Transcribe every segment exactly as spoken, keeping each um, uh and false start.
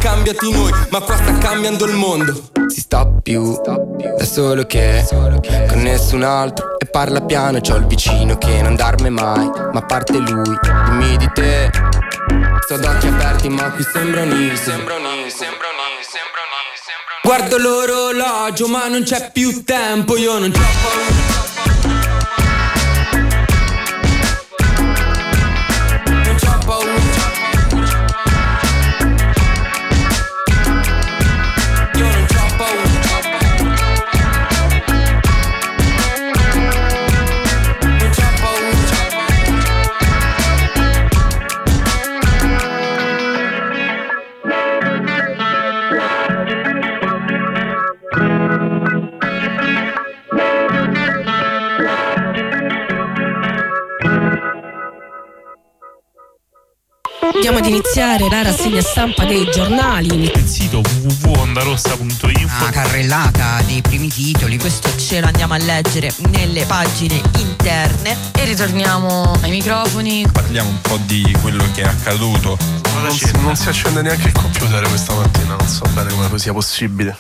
cambiati noi, ma qua sta cambiando il mondo. Si sta più da solo che con nessun altro e parla piano, c'ho il vicino che non dorme mai, ma a parte lui, dimmi di te. Sto d'occhi aperti ma qui sembra un'is, sembra un'is, sembra un'is, sembra un'is, sembra un'is. Guardo l'orologio ma non c'è più tempo, io non c'ho paura. Non c'ho paura. Io non c'ho paura. Non c'ho paura. Andiamo ad iniziare la rassegna stampa dei giornali. Il sito w w w punto ondarossa punto info. Una carrellata dei primi titoli. Questo ce lo andiamo a leggere nelle pagine interne. E ritorniamo ai microfoni. Parliamo un po' di quello che è accaduto. Non si, non si accende neanche il computer questa mattina, non so bene come sia possibile.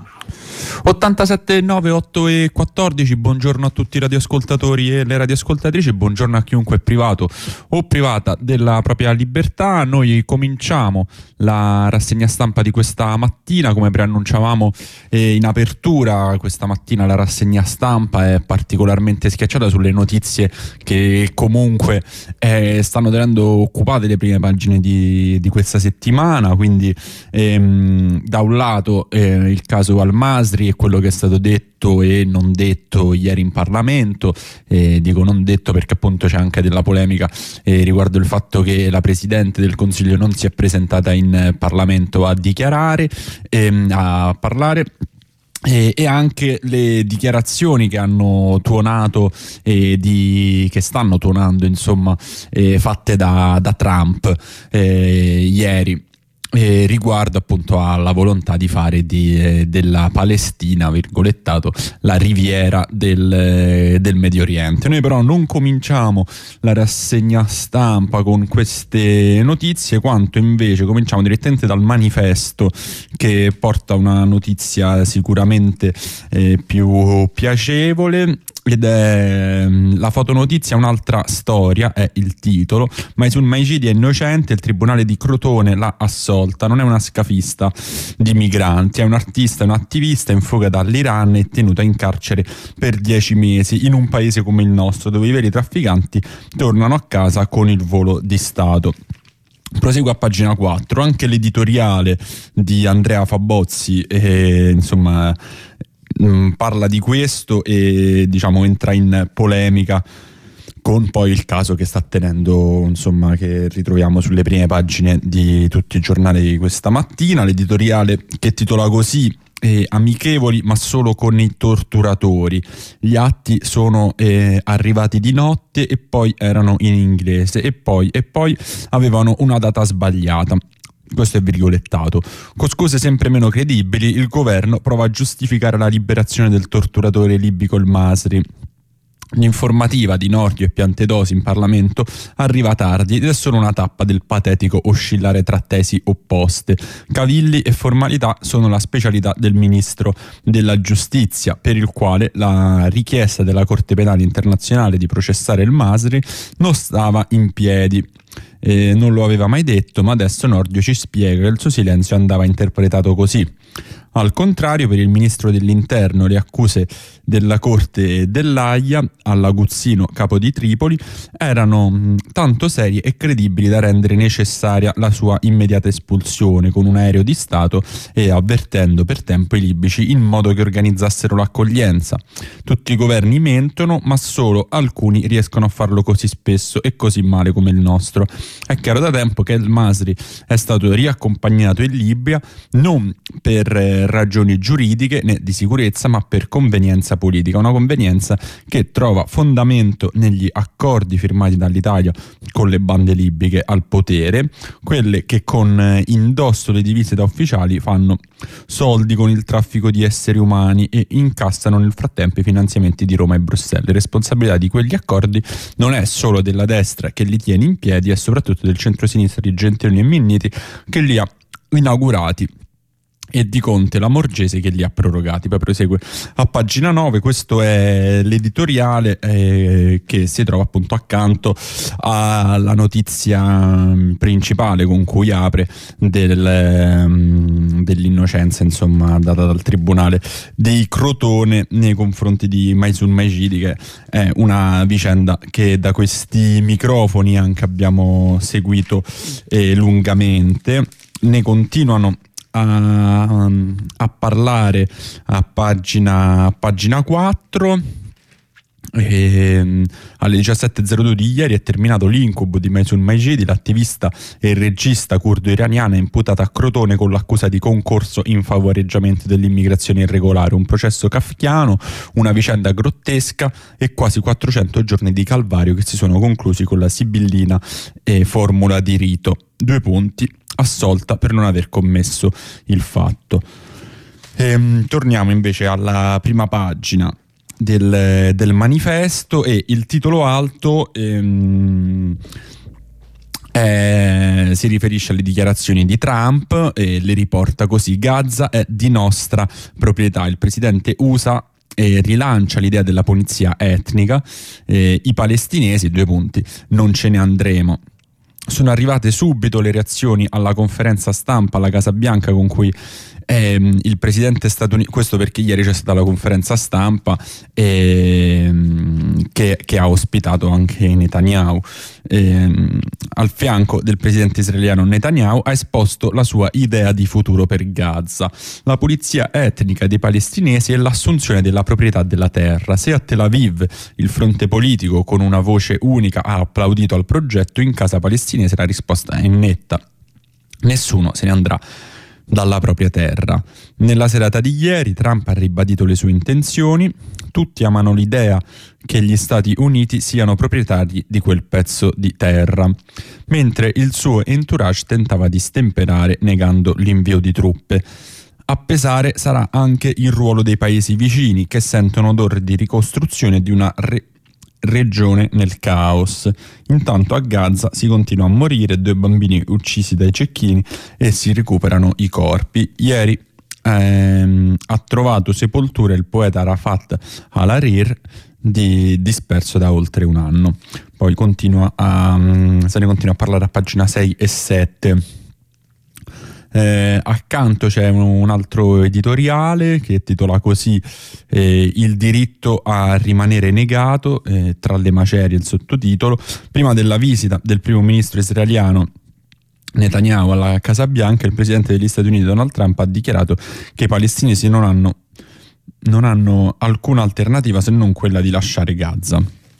ottantasette nove otto e quattordici, buongiorno a tutti i radioascoltatori e le radioascoltatrici, buongiorno a chiunque è privato o privata della propria libertà. Noi cominciamo la rassegna stampa di questa mattina, come preannunciavamo eh, in apertura. Questa mattina la rassegna stampa è particolarmente schiacciata sulle notizie che comunque eh, stanno tenendo occupate le prime pagine di, di questa settimana, quindi ehm, da un lato eh, il caso Al Masri e quello che è stato detto e non detto ieri in Parlamento. Eh, dico non detto perché appunto c'è anche della polemica eh, riguardo il fatto che la Presidente del Consiglio non si è presentata in Parlamento a dichiarare, ehm, a parlare. E, e anche le dichiarazioni che hanno tuonato e di, che stanno tuonando insomma eh, fatte da, da Trump eh, ieri. Eh, riguardo appunto alla volontà di fare di, eh, della Palestina, virgolettato, la riviera del, eh, del Medio Oriente. Noi però non cominciamo la rassegna stampa con queste notizie, quanto invece cominciamo direttamente dal Manifesto, che porta una notizia sicuramente eh, più piacevole. Ed è la fotonotizia, un'altra storia, è il titolo. Ma sul Maicidi è innocente, il tribunale di Crotone l'ha assolta. Non è una scafista di migranti, è un artista, un attivista in fuga dall'Iran e tenuta in carcere per dieci mesi in un paese come il nostro, dove i veri trafficanti tornano a casa con il volo di Stato. Proseguo a pagina quattro, anche l'editoriale di Andrea Fabozzi, eh, insomma... parla di questo e diciamo entra in polemica con poi il caso che sta tenendo, insomma, che ritroviamo sulle prime pagine di tutti i giornali di questa mattina. L'editoriale che titola così: eh, amichevoli ma solo con i torturatori, gli atti sono eh, arrivati di notte e poi erano in inglese e poi e poi avevano una data sbagliata. Questo è virgolettato. Con scuse sempre meno credibili, il governo prova a giustificare la liberazione del torturatore libico Al Masri. L'informativa di Nordio e Piantedosi in Parlamento arriva tardi ed è solo una tappa del patetico oscillare tra tesi opposte. Cavilli e formalità sono la specialità del ministro della giustizia, per il quale la richiesta della Corte Penale Internazionale di processare Al Masri non stava in piedi. Eh, non lo aveva mai detto, ma adesso Nordio ci spiega che il suo silenzio andava interpretato così. Al contrario, per il ministro dell'Interno, le accuse della Corte dell'Aia all'aguzzino capo di Tripoli erano mh, tanto serie e credibili da rendere necessaria la sua immediata espulsione con un aereo di Stato e avvertendo per tempo i libici in modo che organizzassero l'accoglienza. Tutti i governi mentono, ma solo alcuni riescono a farlo così spesso e così male come il nostro. È chiaro da tempo che Al Masri è stato riaccompagnato in Libia non per eh, ragioni giuridiche né di sicurezza, ma per convenienza politica, una convenienza che trova fondamento negli accordi firmati dall'Italia con le bande libiche al potere, quelle che con eh, indosso le divise da ufficiali fanno soldi con il traffico di esseri umani e incassano nel frattempo i finanziamenti di Roma e Bruxelles. Responsabilità di quegli accordi non è solo della destra che li tiene in piedi, è soprattutto del centro-sinistra di Gentiloni e Minniti che li ha inaugurati e di Conte la Morgese che li ha prorogati. Poi prosegue a pagina nove, questo è l'editoriale eh, che si trova appunto accanto alla notizia principale con cui apre del, um, dell'innocenza insomma data dal tribunale di Crotone nei confronti di Maysoon Majidi, che è una vicenda che da questi microfoni anche abbiamo seguito eh, lungamente. Ne continuano A, a parlare a pagina, a pagina quattro. E, alle diciassette e zero due di ieri è terminato l'incubo di Maysoon Majidi, l'attivista e il regista curdo-iraniano imputato a Crotone con l'accusa di concorso in favoreggiamento dell'immigrazione irregolare, un processo kafkiano, una vicenda grottesca e quasi quattrocento giorni di calvario che si sono conclusi con la sibillina eh, formula di rito. Due punti. Assolta per non aver commesso il fatto. Ehm, torniamo invece alla prima pagina del, del manifesto, e il titolo alto ehm, eh, si riferisce alle dichiarazioni di Trump e le riporta così: Gaza è di nostra proprietà. Il presidente U S A E rilancia l'idea della pulizia etnica, eh, i palestinesi, due punti, non ce ne andremo. Sono arrivate subito le reazioni alla conferenza stampa alla Casa Bianca con cui ehm, il presidente statunitense, questo perché ieri c'è stata la conferenza stampa ehm, che, che ha ospitato anche Netanyahu, ehm, al fianco del presidente israeliano Netanyahu ha esposto la sua idea di futuro per Gaza, la pulizia etnica dei palestinesi e l'assunzione della proprietà della terra. Se a Tel Aviv il fronte politico con una voce unica ha applaudito al progetto, in casa palestinese la risposta è netta: nessuno se ne andrà dalla propria terra. Nella serata di ieri Trump ha ribadito le sue intenzioni: tutti amano l'idea che gli Stati Uniti siano proprietari di quel pezzo di terra, mentre il suo entourage tentava di stemperare negando l'invio di truppe. A pesare sarà anche il ruolo dei paesi vicini, che sentono odore di ricostruzione di una re- regione nel caos. Intanto a Gaza si continua a morire, due bambini uccisi dai cecchini e si recuperano i corpi. Ieri ehm, ha trovato sepoltura il poeta Rafat Al-Hariri, di, disperso da oltre un anno. Poi continua a, se ne continua a parlare a pagina sei e sette. Eh, accanto c'è un, un altro editoriale che titola così eh, il diritto a rimanere negato, eh, tra le macerie il sottotitolo. Prima della visita del primo ministro israeliano Netanyahu alla Casa Bianca, il presidente degli Stati Uniti Donald Trump ha dichiarato che i palestinesi non hanno, non hanno alcuna alternativa se non quella di lasciare Gaza.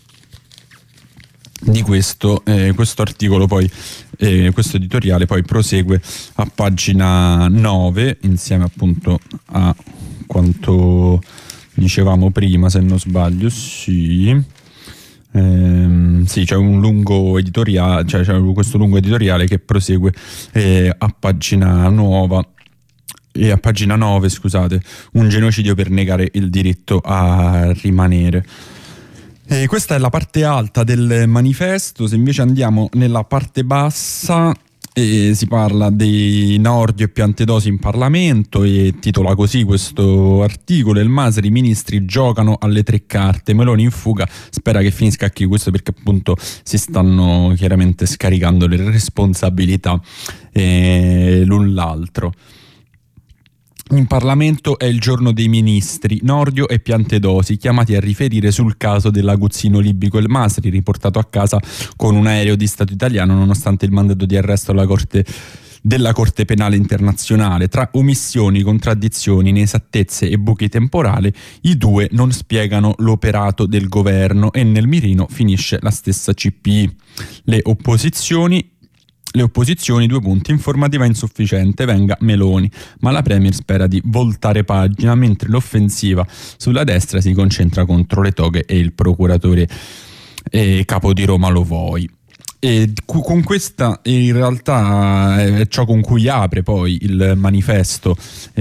Di questo, eh, questo articolo poi, eh, questo editoriale poi prosegue a pagina nove, insieme appunto a quanto dicevamo prima, se non sbaglio, sì. Ehm, sì, c'è un lungo editoriale, cioè c'è questo lungo editoriale che prosegue eh, a pagina nuova. E a pagina nove, scusate, un genocidio per negare il diritto a rimanere. E questa è la parte alta del manifesto. Se invece andiamo nella parte bassa, eh, si parla di Nordio e Piantedosi in Parlamento, e titola così questo articolo: il Masri, i ministri giocano alle tre carte, Meloni in fuga, spera che finisca qui. Questo perché appunto si stanno chiaramente scaricando le responsabilità eh, l'un l'altro. In Parlamento è il giorno dei ministri, Nordio e Piantedosi chiamati a riferire sul caso dell'aguzzino libico El Masri, riportato a casa con un aereo di Stato italiano nonostante il mandato di arresto alla Corte della Corte Penale Internazionale. Tra omissioni, contraddizioni, inesattezze e buchi temporali, i due non spiegano l'operato del governo e nel mirino finisce la stessa C P I. Le opposizioni Le opposizioni, due punti, informativa insufficiente, venga Meloni, ma la Premier spera di voltare pagina, mentre l'offensiva sulla destra si concentra contro le toghe e il procuratore eh, capo di Roma Lo Voi. E con questa in realtà è ciò con cui apre poi il manifesto,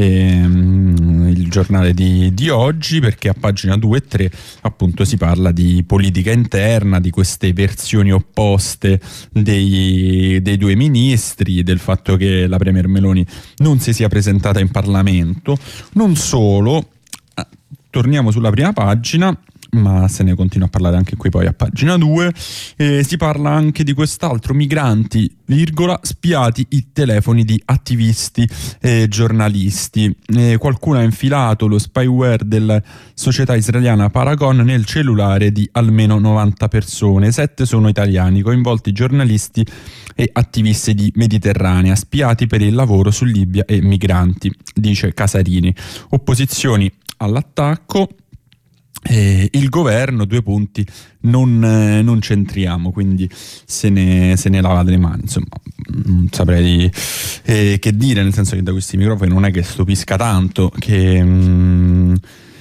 ehm, il giornale di, di oggi, perché a pagina due e tre appunto si parla di politica interna, di queste versioni opposte dei, dei due ministri, del fatto che la Premier Meloni non si sia presentata in Parlamento. Non solo, torniamo sulla prima pagina, ma se ne continua a parlare anche qui poi a pagina due, eh, si parla anche di quest'altro: migranti, virgola, spiati i telefoni di attivisti e giornalisti. Eh, qualcuno ha infilato lo spyware della società israeliana Paragon nel cellulare di almeno novanta persone, sette sono italiani, coinvolti giornalisti e attivisti di Mediterranea, spiati per il lavoro su Libia e migranti, dice Casarini. Opposizioni all'attacco. Eh, il governo, due punti, non, eh, non c'entriamo, quindi se ne, se ne lava le mani. Insomma, non saprei eh, che dire, nel senso che da questi microfoni non è che stupisca tanto che, mh,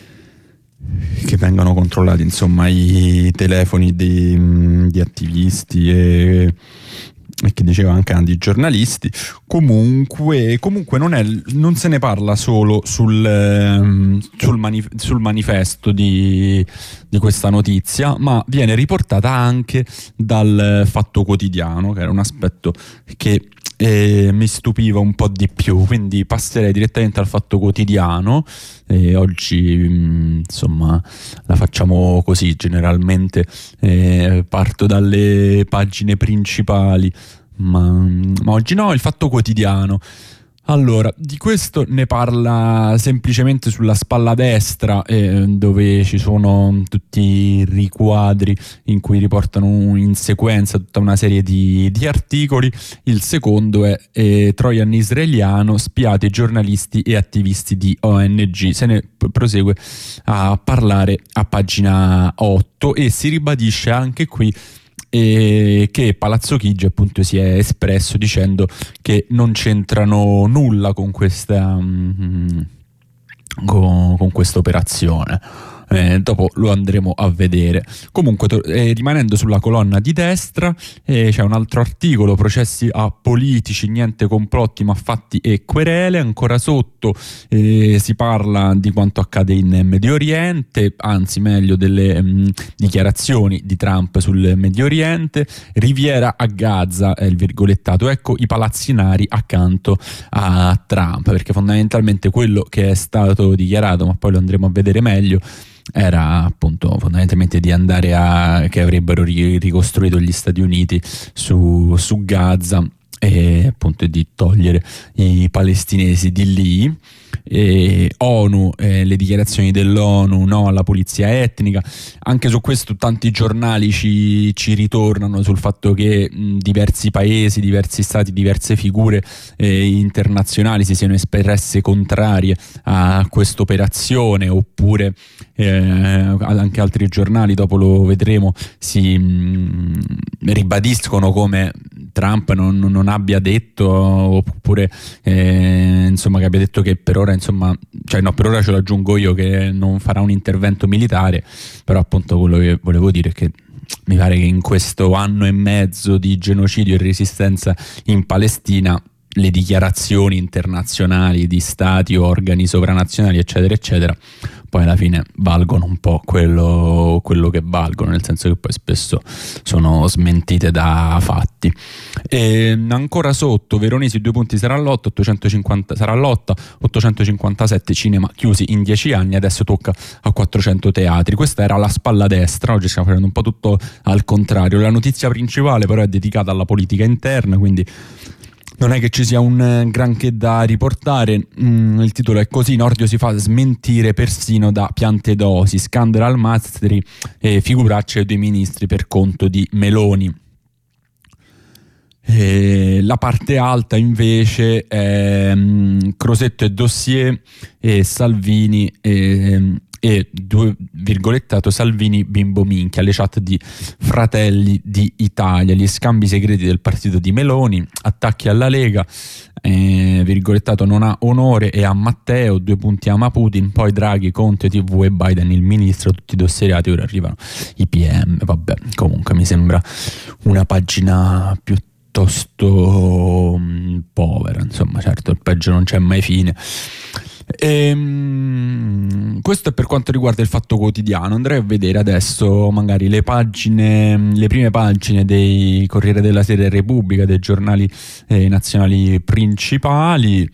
che vengano controllati, insomma, i telefoni di, mh, di attivisti e e che diceva anche di giornalisti. Comunque, comunque non, è, non se ne parla solo sul, sul, manif- sul manifesto di, di questa notizia, ma viene riportata anche dal Fatto Quotidiano, che era un aspetto che eh, mi stupiva un po' di più, quindi passerei direttamente al Fatto Quotidiano. E oggi mh, insomma la facciamo così, generalmente eh, parto dalle pagine principali, ma, ma oggi no, il Fatto Quotidiano. Allora, di questo ne parla semplicemente sulla spalla destra, eh, dove ci sono tutti i riquadri in cui riportano in sequenza tutta una serie di, di articoli. Il secondo è eh, Trojan israeliano, spiati giornalisti e attivisti di O N G. Se ne prosegue a parlare a pagina otto e si ribadisce anche qui e che Palazzo Chigi appunto si è espresso dicendo che non c'entrano nulla con questa mm, con, con questa operazione. Eh, dopo lo andremo a vedere. Comunque, to- eh, rimanendo sulla colonna di destra, eh, c'è un altro articolo: processi a politici, niente complotti ma fatti e querele. Ancora sotto eh, si parla di quanto accade in Medio Oriente, anzi meglio delle mh, dichiarazioni di Trump sul Medio Oriente. Riviera a Gaza, è il virgolettato, ecco i palazzinari accanto a Trump, perché fondamentalmente quello che è stato dichiarato, ma poi lo andremo a vedere meglio, era appunto fondamentalmente di andare a che avrebbero ricostruito gli Stati Uniti su, su Gaza e appunto di togliere i palestinesi di lì. E ONU, eh, le dichiarazioni dell'ONU, no alla pulizia etnica. Anche su questo tanti giornali ci, ci ritornano sul fatto che mh, diversi paesi, diversi stati, diverse figure eh, internazionali si siano espresse contrarie a questa operazione, oppure eh, anche altri giornali, dopo lo vedremo, si mh, ribadiscono come Trump non, non abbia detto, oppure eh, insomma che abbia detto che per ora insomma, cioè no, per ora ce lo aggiungo io, che non farà un intervento militare. Però appunto quello che volevo dire è che mi pare che in questo anno e mezzo di genocidio e resistenza in Palestina le dichiarazioni internazionali di stati, organi sovranazionali eccetera eccetera poi alla fine valgono un po' quello, quello che valgono, nel senso che poi spesso sono smentite da fatti. E ancora sotto, Veronesi due punti sarà lotta, ottocentocinquanta sarà lotta, ottocentocinquantasette cinema chiusi in dieci anni, adesso tocca a quattrocento teatri. Questa era la spalla destra, oggi stiamo facendo un po' tutto al contrario. La notizia principale però è dedicata alla politica interna, quindi non è che ci sia un eh, granché da riportare. Mm, il titolo è così: Nordio si fa smentire persino da Piantedosi, scandalo al Mastri e figuracce dei ministri per conto di Meloni. E la parte alta invece è um, Crosetto e dossier e Salvini e, e due virgolettato Salvini bimbo minchia, le chat di Fratelli d'Italia, gli scambi segreti del partito di Meloni, attacchi alla Lega, eh, virgolettato non ha onore e a Matteo, due punti ama Putin, poi Draghi, Conte, tivù e Biden il ministro, tutti dossierati, ora arrivano i P M. Vabbè, comunque mi sembra una pagina piuttosto mh, povera, insomma, certo il peggio non c'è mai fine. Ehm, questo è per quanto riguarda il Fatto Quotidiano. Andrei a vedere adesso magari le pagine, le prime pagine dei Corriere della Sera e Repubblica, dei giornali eh, nazionali principali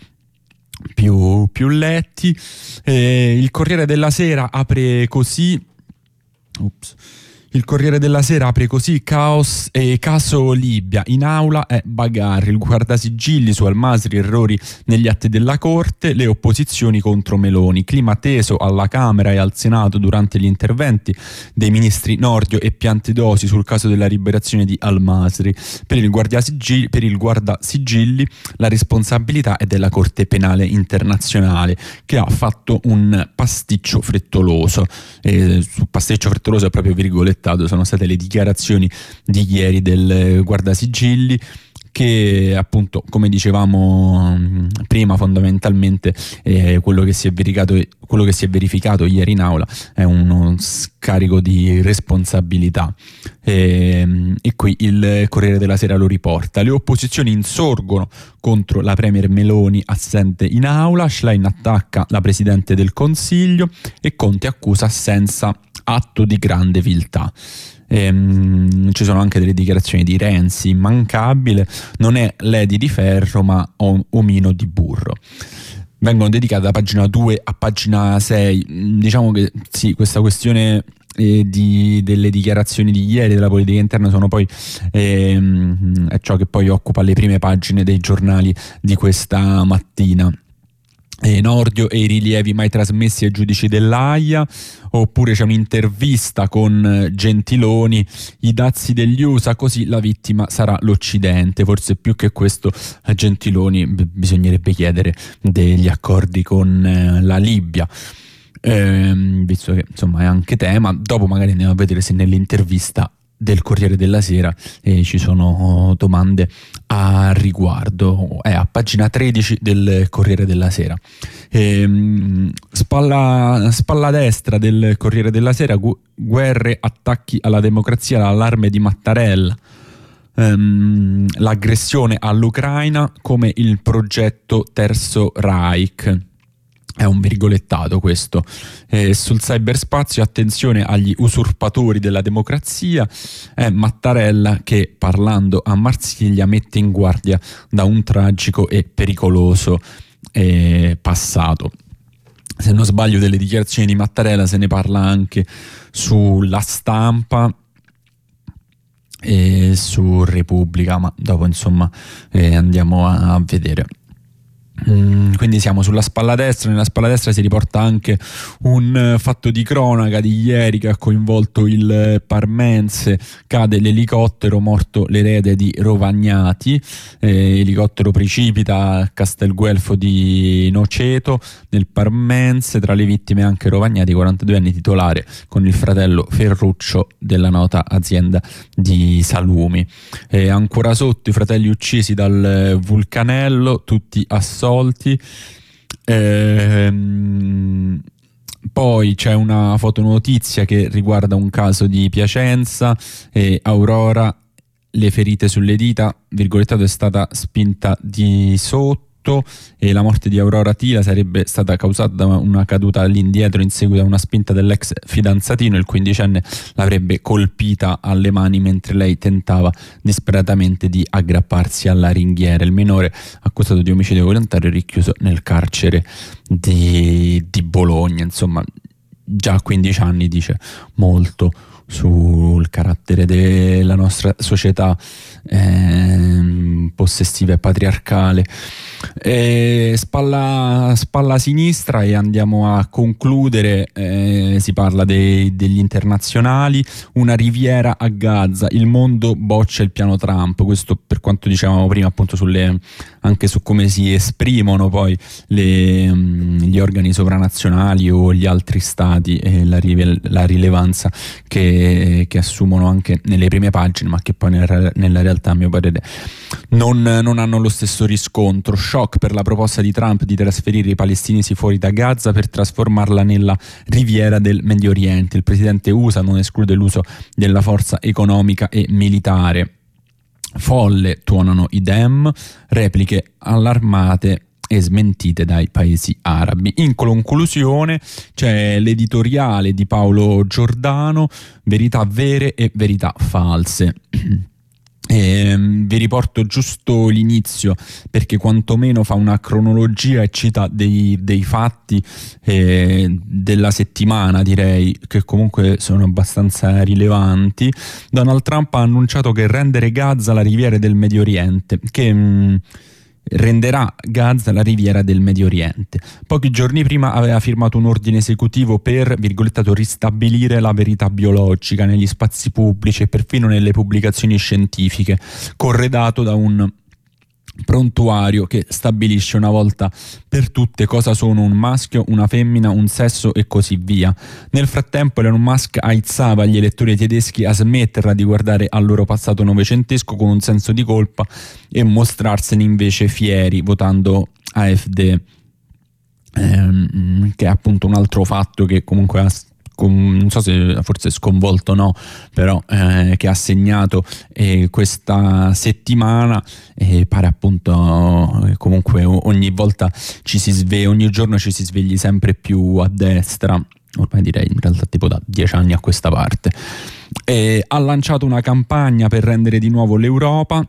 più, più letti. Eh, il Corriere della Sera apre così Ups. Il Corriere della Sera apre così: caos e caso Libia, in aula è Bagarri, il guardasigilli su Al-Masri, errori negli atti della Corte, le opposizioni contro Meloni, clima teso alla Camera e al Senato durante gli interventi dei ministri Nordio e Piantedosi sul caso della liberazione di Al-Masri. Per il guardasigilli, per il guardasigilli la responsabilità è della Corte Penale Internazionale, che ha fatto un pasticcio frettoloso. E su pasticcio frettoloso è proprio virgolette sono state le dichiarazioni di ieri del guardasigilli, che appunto, come dicevamo prima, fondamentalmente eh, quello che si è verificato quello che si è verificato ieri in aula è uno scarico di responsabilità, e, e qui il Corriere della Sera lo riporta: le opposizioni insorgono contro la premier Meloni assente in aula, Schlein attacca la Presidente del Consiglio e Conte accusa assenza atto di grande viltà. Ehm, ci sono anche delle dichiarazioni di Renzi: immancabile, non è Lady di ferro ma omino di burro. Vengono dedicate da pagina due a pagina sei. Diciamo che sì, questa questione eh, di, delle dichiarazioni di ieri della politica interna sono poi ehm, è ciò che poi occupa le prime pagine dei giornali di questa mattina. E Nordio e i rilievi mai trasmessi ai giudici dell'Aia, oppure c'è un'intervista con Gentiloni: i dazi degli U S A, così la vittima sarà l'Occidente. Forse più che questo a Gentiloni b- bisognerebbe chiedere degli accordi con eh, la Libia, ehm, visto che insomma è anche tema. Dopo magari andiamo a vedere se nell'intervista del Corriere della Sera e ci sono domande a riguardo. È a pagina tredici del Corriere della Sera. E, spalla, spalla destra del Corriere della Sera: gu- guerre, attacchi alla democrazia, l'allarme di Mattarella, ehm, l'aggressione all'Ucraina come il progetto Terzo Reich. È un virgolettato questo. Eh, sul cyberspazio, attenzione agli usurpatori della democrazia. È Mattarella che, parlando a Marsiglia, mette in guardia da un tragico e pericoloso eh, passato. Se non sbaglio, delle dichiarazioni di Mattarella se ne parla anche sulla Stampa e su Repubblica, ma dopo insomma eh, andiamo a, a vedere. Mm, quindi siamo sulla spalla destra. Nella spalla destra si riporta anche un fatto di cronaca di ieri che ha coinvolto il Parmense: cade l'elicottero, morto l'erede di Rovagnati, eh, elicottero precipita a Castelguelfo di Noceto nel Parmense, tra le vittime anche Rovagnati, quarantadue anni, titolare con il fratello Ferruccio della nota azienda di salumi. Eh, ancora sotto i fratelli uccisi dal vulcanello, tutti assolti. Ehm, poi c'è una fotonotizia che riguarda un caso di Piacenza. E Aurora, le ferite sulle dita, virgolettato, è stata spinta di sotto, e la morte di Aurora Tila sarebbe stata causata da una caduta all'indietro in seguito a una spinta dell'ex fidanzatino. Il quindicenne l'avrebbe colpita alle mani mentre lei tentava disperatamente di aggrapparsi alla ringhiera. Il minore, accusato di omicidio volontario, rinchiuso nel carcere di, di Bologna. Insomma, già a quindici anni, dice, molto sul carattere della nostra società eh, possessiva e patriarcale. E spalla, spalla a sinistra e andiamo a concludere. Eh, si parla dei, degli internazionali, una riviera a Gaza, il mondo boccia il piano Trump. Questo per quanto dicevamo prima, appunto, sulle, anche su come si esprimono poi le, gli organi sovranazionali o gli altri stati e la, la rilevanza che, che assumono anche nelle prime pagine, ma che poi nella, nella realtà, a mio parere, non, non hanno lo stesso riscontro. Shock per la proposta di Trump di trasferire i palestinesi fuori da Gaza per trasformarla nella riviera del Medio Oriente. Il presidente U S A non esclude l'uso della forza economica e militare. Folle, tuonano i Dem, repliche allarmate e smentite dai paesi arabi. In conclusione c'è l'editoriale di Paolo Giordano, verità vere e verità false. E, um, vi riporto giusto l'inizio perché quantomeno fa una cronologia e cita dei, dei fatti eh, della settimana, direi, che comunque sono abbastanza rilevanti. Donald Trump ha annunciato che rendere Gaza la riviera del Medio Oriente, che mh, renderà Gaza la riviera del Medio Oriente. Pochi giorni prima aveva firmato un ordine esecutivo per, virgolettato, ristabilire la verità biologica negli spazi pubblici e perfino nelle pubblicazioni scientifiche, corredato da un prontuario che stabilisce una volta per tutte cosa sono un maschio, una femmina, un sesso e così via. Nel frattempo Elon Musk aizzava gli elettori tedeschi a smetterla di guardare al loro passato novecentesco con un senso di colpa e mostrarsene invece fieri votando A F D, ehm, che è appunto un altro fatto che comunque ha, non so se forse sconvolto o no, però eh, che ha segnato eh, questa settimana. E pare appunto eh, comunque ogni volta ci si sveglia, ogni giorno ci si svegli sempre più a destra, ormai direi in realtà tipo da dieci anni a questa parte. E ha lanciato una campagna per rendere di nuovo l'Europa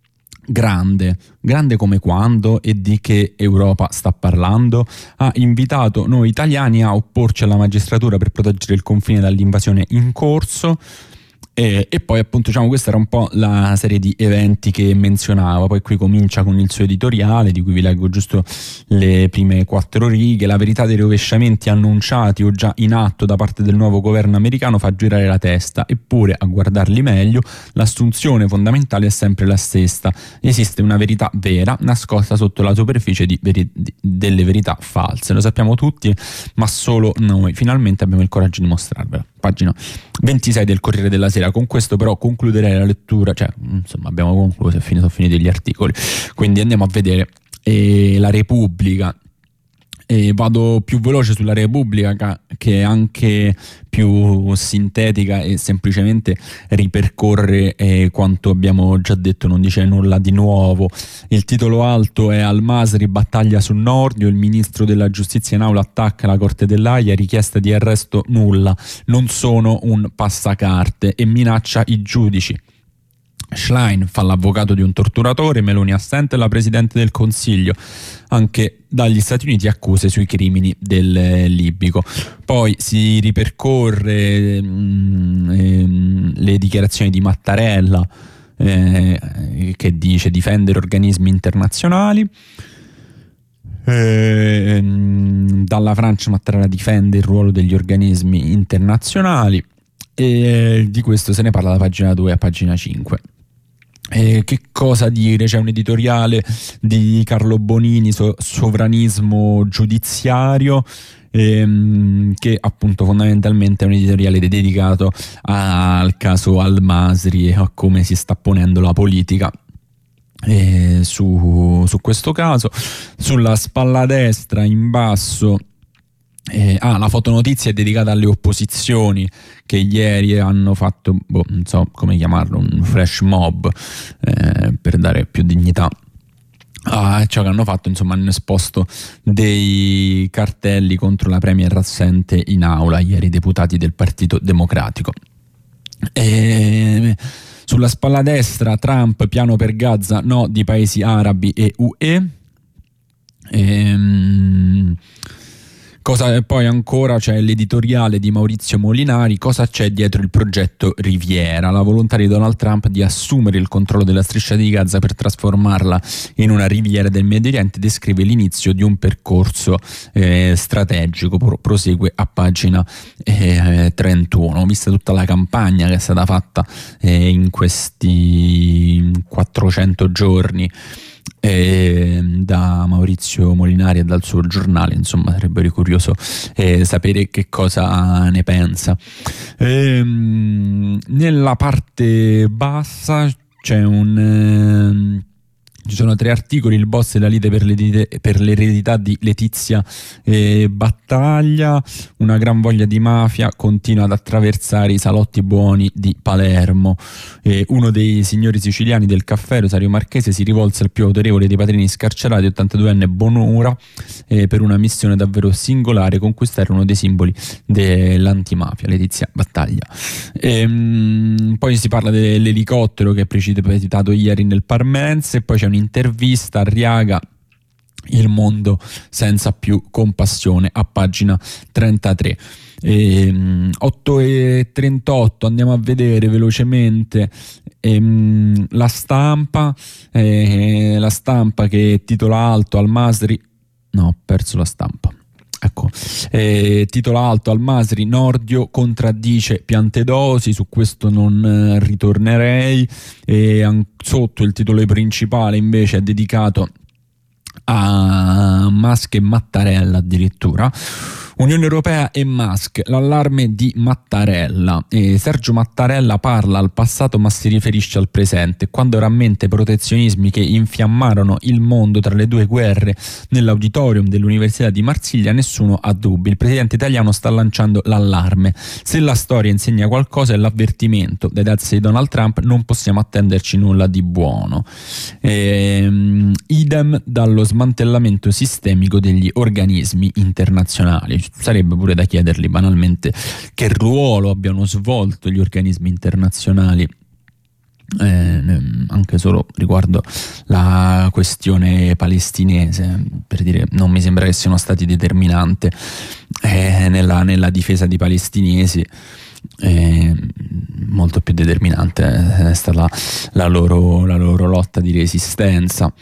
grande, grande come quando e di che Europa sta parlando. Ha invitato noi italiani a opporci alla magistratura per proteggere il confine dall'invasione in corso. E, e poi appunto diciamo questa era un po' la serie di eventi che menzionava. Poi qui comincia con il suo editoriale, di cui vi leggo giusto le prime quattro righe. La verità dei rovesciamenti annunciati o già in atto da parte del nuovo governo americano fa girare la testa, eppure a guardarli meglio l'assunzione fondamentale è sempre la stessa: esiste una verità vera nascosta sotto la superficie di veri- di, delle verità false. Lo sappiamo tutti, ma solo noi finalmente abbiamo il coraggio di mostrarvela. Pagina ventisei del Corriere della Sera. Con questo però concluderei la lettura, cioè insomma abbiamo concluso, è finito, sono finiti gli articoli, quindi andiamo a vedere eh, la Repubblica. E vado più veloce sulla Repubblica, che è anche più sintetica e semplicemente ripercorre eh, quanto abbiamo già detto, non dice nulla di nuovo. Il titolo alto è: Al-Masri battaglia su Nordio, il ministro della giustizia in aula attacca la Corte dell'Aia, richiesta di arresto nulla, non sono un passacarte, e minaccia i giudici. Schlein fa l'avvocato di un torturatore, Meloni assente, la Presidente del Consiglio. Anche dagli Stati Uniti accuse sui crimini del libico. Poi si ripercorre mh, ehm, le dichiarazioni di Mattarella, eh, che dice difendere organismi internazionali. Eh, dalla Francia Mattarella difende il ruolo degli organismi internazionali, e di questo se ne parla da pagina due a pagina cinque. Eh, che cosa dire? C'è un editoriale di Carlo Bonini, so, sovranismo giudiziario, ehm, che appunto fondamentalmente è un editoriale dedicato al caso Al-Masri e a come si sta ponendo la politica eh, su, su questo caso. Sulla spalla destra in basso Eh, ah, la fotonotizia è dedicata alle opposizioni che ieri hanno fatto, boh, non so come chiamarlo, un flash mob eh, per dare più dignità a ciò che hanno fatto. Insomma, hanno esposto dei cartelli contro la premier assente in aula ieri, deputati del Partito Democratico. E sulla spalla destra Trump, piano per Gaza, no di paesi arabi e U E. Ehm Cosa, poi ancora c'è l'editoriale di Maurizio Molinari, cosa c'è dietro il progetto Riviera, la volontà di Donald Trump di assumere il controllo della striscia di Gaza per trasformarla in una riviera del Medio Oriente, descrive l'inizio di un percorso eh, strategico, pro- prosegue a pagina eh, trentuno, vista tutta la campagna che è stata fatta eh, in questi quattrocento giorni Eh, da Maurizio Molinari e dal suo giornale, insomma sarebbe curioso eh, sapere che cosa ne pensa. Ehm, nella parte bassa c'è un ehm, ci sono tre articoli: il boss e la lite per, l'edite, per l'eredità di Letizia eh, Battaglia, una gran voglia di mafia continua ad attraversare i salotti buoni di Palermo, eh, uno dei signori siciliani del caffè, Rosario Marchese, si rivolse al più autorevole dei padrini scarcerati, ottantaduenne Bonura, eh, per una missione davvero singolare: conquistare uno dei simboli dell'antimafia, Letizia Battaglia. E, mh, poi si parla dell'elicottero che è precipitato ieri nel Parmense, e poi c'è un'intervista a Riaga, il mondo senza più compassione, a pagina trentatré. E, otto e trentotto, andiamo a vedere velocemente ehm, la stampa eh, la stampa che titola alto al Masri no ho perso la stampa Ecco, eh, titola alto al Masri, Nordio contraddice Piantedosi, su questo non eh, ritornerei. E an- sotto il titolo principale invece è dedicato a Musk e Mattarella addirittura. Unione Europea e Musk, l'allarme di Mattarella. E Sergio Mattarella parla al passato ma si riferisce al presente. Quando rammenta i protezionismi che infiammarono il mondo tra le due guerre nell'auditorium dell'Università di Marsiglia, nessuno ha dubbi. Il presidente italiano sta lanciando l'allarme. Se la storia insegna qualcosa è l'avvertimento. Dai dazi di Donald Trump non possiamo attenderci nulla di buono. E, idem dallo smantellamento sistemico degli organismi internazionali. Sarebbe pure da chiedergli banalmente che ruolo abbiano svolto gli organismi internazionali eh, anche solo riguardo la questione palestinese, per dire, non mi sembra che siano stati determinanti eh, nella, nella difesa di palestinesi. Eh, molto più determinante è stata la loro, la loro lotta di resistenza.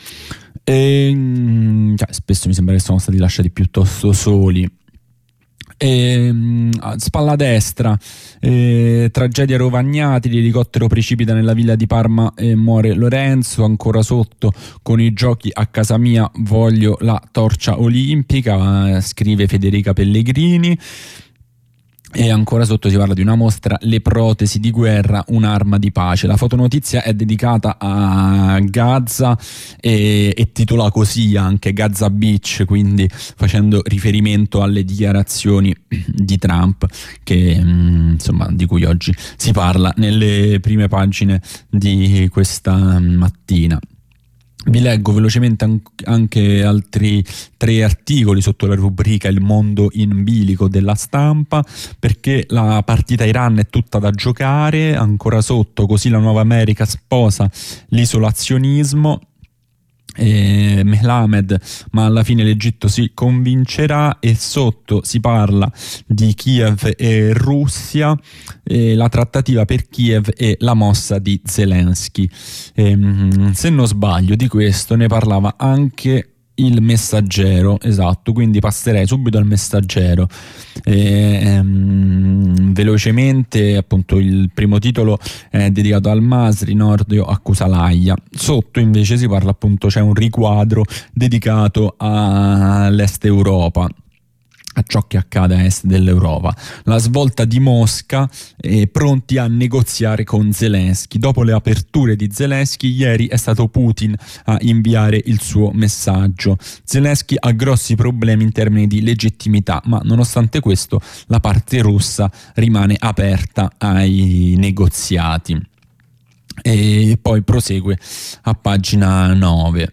E, cioè, spesso mi sembra che sono stati lasciati piuttosto soli. E, spalla destra, eh, tragedia Rovagnati, l'elicottero precipita nella villa di Parma e muore Lorenzo. Ancora sotto, con i giochi a casa mia voglio la torcia olimpica, eh, scrive Federica Pellegrini. E ancora sotto si parla di una mostra, le protesi di guerra, un'arma di pace. La fotonotizia è dedicata a Gaza e, e titola così anche Gaza Beach, quindi facendo riferimento alle dichiarazioni di Trump che insomma di cui oggi si parla nelle prime pagine di questa mattina. Vi leggo velocemente anche altri tre articoli sotto la rubrica Il mondo in bilico della Stampa, perché la partita Iran è tutta da giocare. Ancora sotto, così la nuova America sposa l'isolazionismo. Eh, Mehmed, ma alla fine l'Egitto si convincerà. E sotto si parla di Kiev e Russia, eh, la trattativa per Kiev e la mossa di Zelensky. Eh, se non sbaglio di questo ne parlava anche Il Messaggero, esatto, quindi passerei subito al Messaggero. E, ehm, velocemente, appunto, il primo titolo è dedicato al Masri, Nordio accusa l'Aia. Sotto invece si parla, appunto, c'è un riquadro dedicato all'Est Europa, a ciò che accade a est dell'Europa. La svolta di Mosca, eh, pronti a negoziare con Zelensky. Dopo le aperture di Zelensky, ieri è stato Putin a inviare il suo messaggio. Zelensky ha grossi problemi in termini di legittimità, ma nonostante questo la parte russa rimane aperta ai negoziati. E poi prosegue a pagina nove.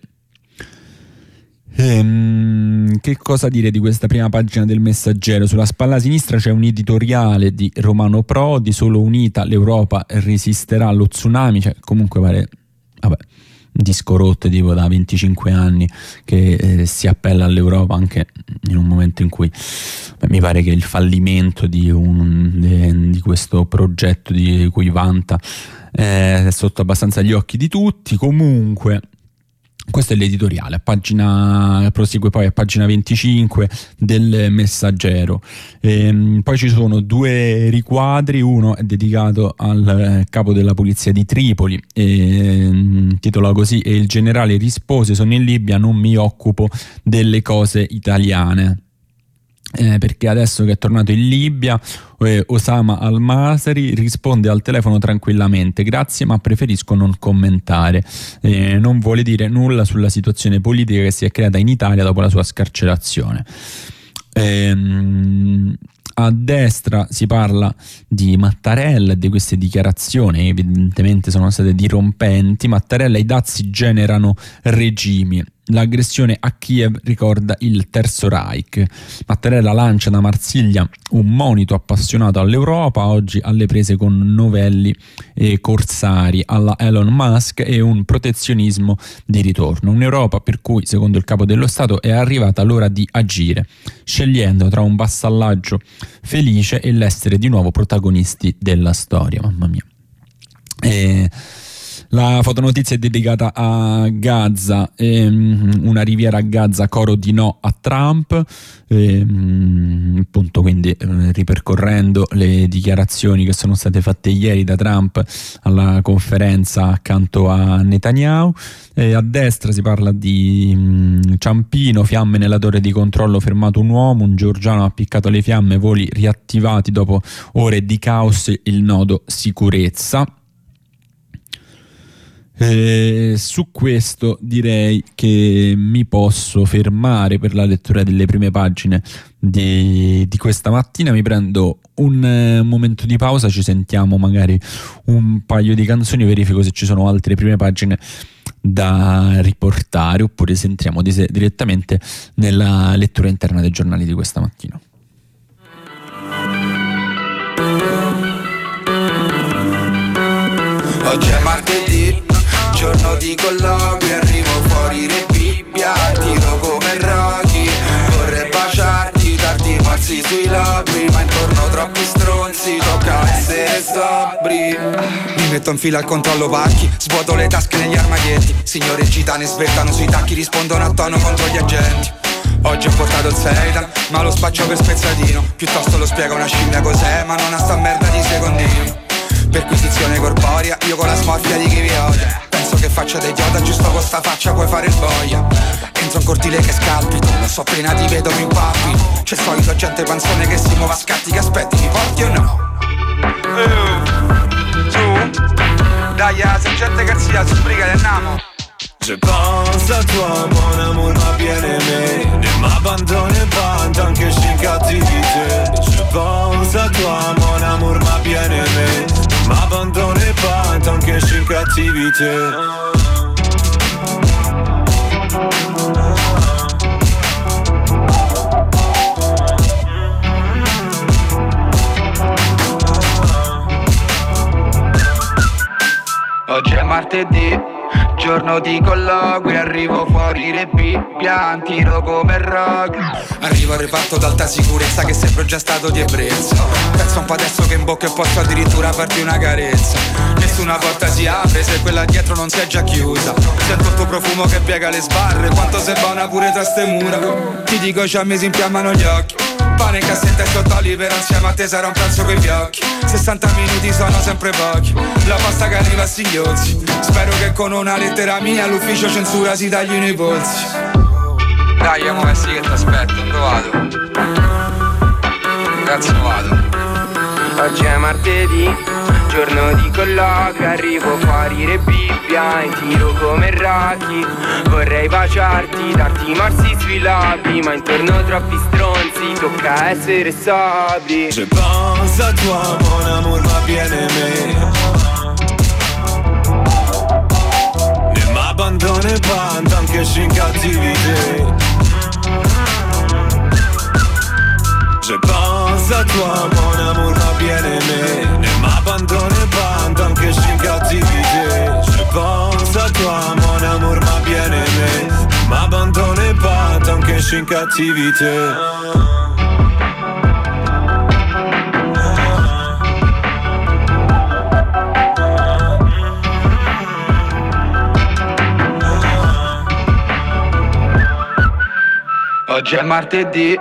Ehm, che cosa dire di questa prima pagina del Messaggero? Sulla spalla sinistra c'è un editoriale di Romano Prodi, solo unita l'Europa resisterà allo tsunami. Cioè, comunque pare, vabbè, disco rotto tipo da venticinque anni che eh, si appella all'Europa anche in un momento in cui beh, mi pare che il fallimento di, un, de, di questo progetto di cui vanta eh, è sotto abbastanza agli occhi di tutti. Comunque questo è l'editoriale, a pagina, prosegue poi a pagina venticinque del Messaggero. E, poi ci sono due riquadri, uno è dedicato al capo della polizia di Tripoli, e, titola così: e il generale rispose: sono in Libia, non mi occupo delle cose italiane. Eh, perché adesso che è tornato in Libia, eh, Osama al-Masri risponde al telefono tranquillamente: grazie, ma preferisco non commentare. Eh, non vuole dire nulla sulla situazione politica che si è creata in Italia dopo la sua scarcerazione. Ehm, a destra si parla di Mattarella e di queste dichiarazioni, evidentemente sono state dirompenti. Mattarella: i dazi generano regimi. L'aggressione a Kiev ricorda il Terzo Reich. Mattarella lancia da Marsiglia un monito appassionato all'Europa, oggi alle prese con novelli e corsari alla Elon Musk e un protezionismo di ritorno. Un'Europa per cui, secondo il capo dello Stato, è arrivata l'ora di agire, scegliendo tra un vassallaggio felice e l'essere di nuovo protagonisti della storia. Mamma mia. E la fotonotizia è dedicata a Gaza, ehm, una riviera a Gaza, coro di no a Trump, ehm, appunto, quindi eh, ripercorrendo le dichiarazioni che sono state fatte ieri da Trump alla conferenza accanto a Netanyahu. E a destra si parla di mh, Ciampino, fiamme nella torre di controllo, fermato un uomo, un georgiano ha appiccato le fiamme, voli riattivati dopo ore di caos, il nodo sicurezza. Eh, su questo direi che mi posso fermare per la lettura delle prime pagine di, di questa mattina. Mi prendo un eh, momento di pausa, ci sentiamo magari un paio di canzoni, verifico se ci sono altre prime pagine da riportare, oppure se entriamo di- direttamente nella lettura interna dei giornali di questa mattina. Oggi è martedì, giorno di colloqui, arrivo fuori re Bibbia, tiro come Rocky, vorrei baciarti, darti mazzi sui labbri, ma intorno troppi stronzi, tocca essere sobri. Mi metto in fila al controllo pacchi, svuoto le tasche negli armadietti, signore gitane svettano sui tacchi, rispondono a tono contro gli agenti. Oggi ho portato il seitan, ma lo spaccio per spezzatino, piuttosto lo spiego una scimmia cos'è, ma non ha sta merda di secondino. Perquisizione corporea, io con la smorfia di chi vi odia. Penso che faccia da idiota, giusto con sta faccia puoi fare il boia. Entro un cortile che scalpito, non so appena ti vedo mi impappi. C'è solito gente panzone che si muove a scatti, che aspetti, mi porti o no? Uh, tu, dai, se gente che sia, si sbriga e andiamo. Je pense à toi mon amour, ma bien-aimée, ne m'abandonne pas tant que je suis in cattivité. Je pense à toi mon amour, ma bien-aimée, ne m'abandonne pas tant que je suis in cattivité. Oggi è martedì, giorno di colloqui, arrivo fuori re Bibbia, tiro come Rocky. Arrivo al reparto d'alta sicurezza che sembro già stato di ebbrezza. Penso un po' adesso che in bocca e posso addirittura farti una carezza. Nessuna porta si apre se quella dietro non si è già chiusa. Sento il tuo profumo che piega le sbarre, quanto sei buona pure tra ste mura. Ti dico già mi si infiammano gli occhi. Pane in cassetta e sott'olive, insieme a te sarà un pranzo coi fiocchi. sessanta minuti sono sempre pochi, la pasta che arriva a singhiozzi. Spero che con una lettera mia l'ufficio censura si taglino i polsi. Dai, amo, sì che ti aspetto, dove vado? Cazzo vado? Oggi è martedì, giorno di colloqui, arrivo fuori re Bibbia e tiro come Rocky. Vorrei baciarti, darti morsi sui labbri, ma intorno troppi stronzi, tocca essere sobri. Je pense à toi mon amour, ma bien-aimée, ne m'abandonne pas tant que je suis in cattivité. Je pense à toi mon amour, ma bien-aimée, ne m'abandonne pas tant que je suis in cattivité. Je pense à toi mon amour, ma bien-aimée, ne m'abandonne pas tant que je esci incattivi te. Oggi è martedì.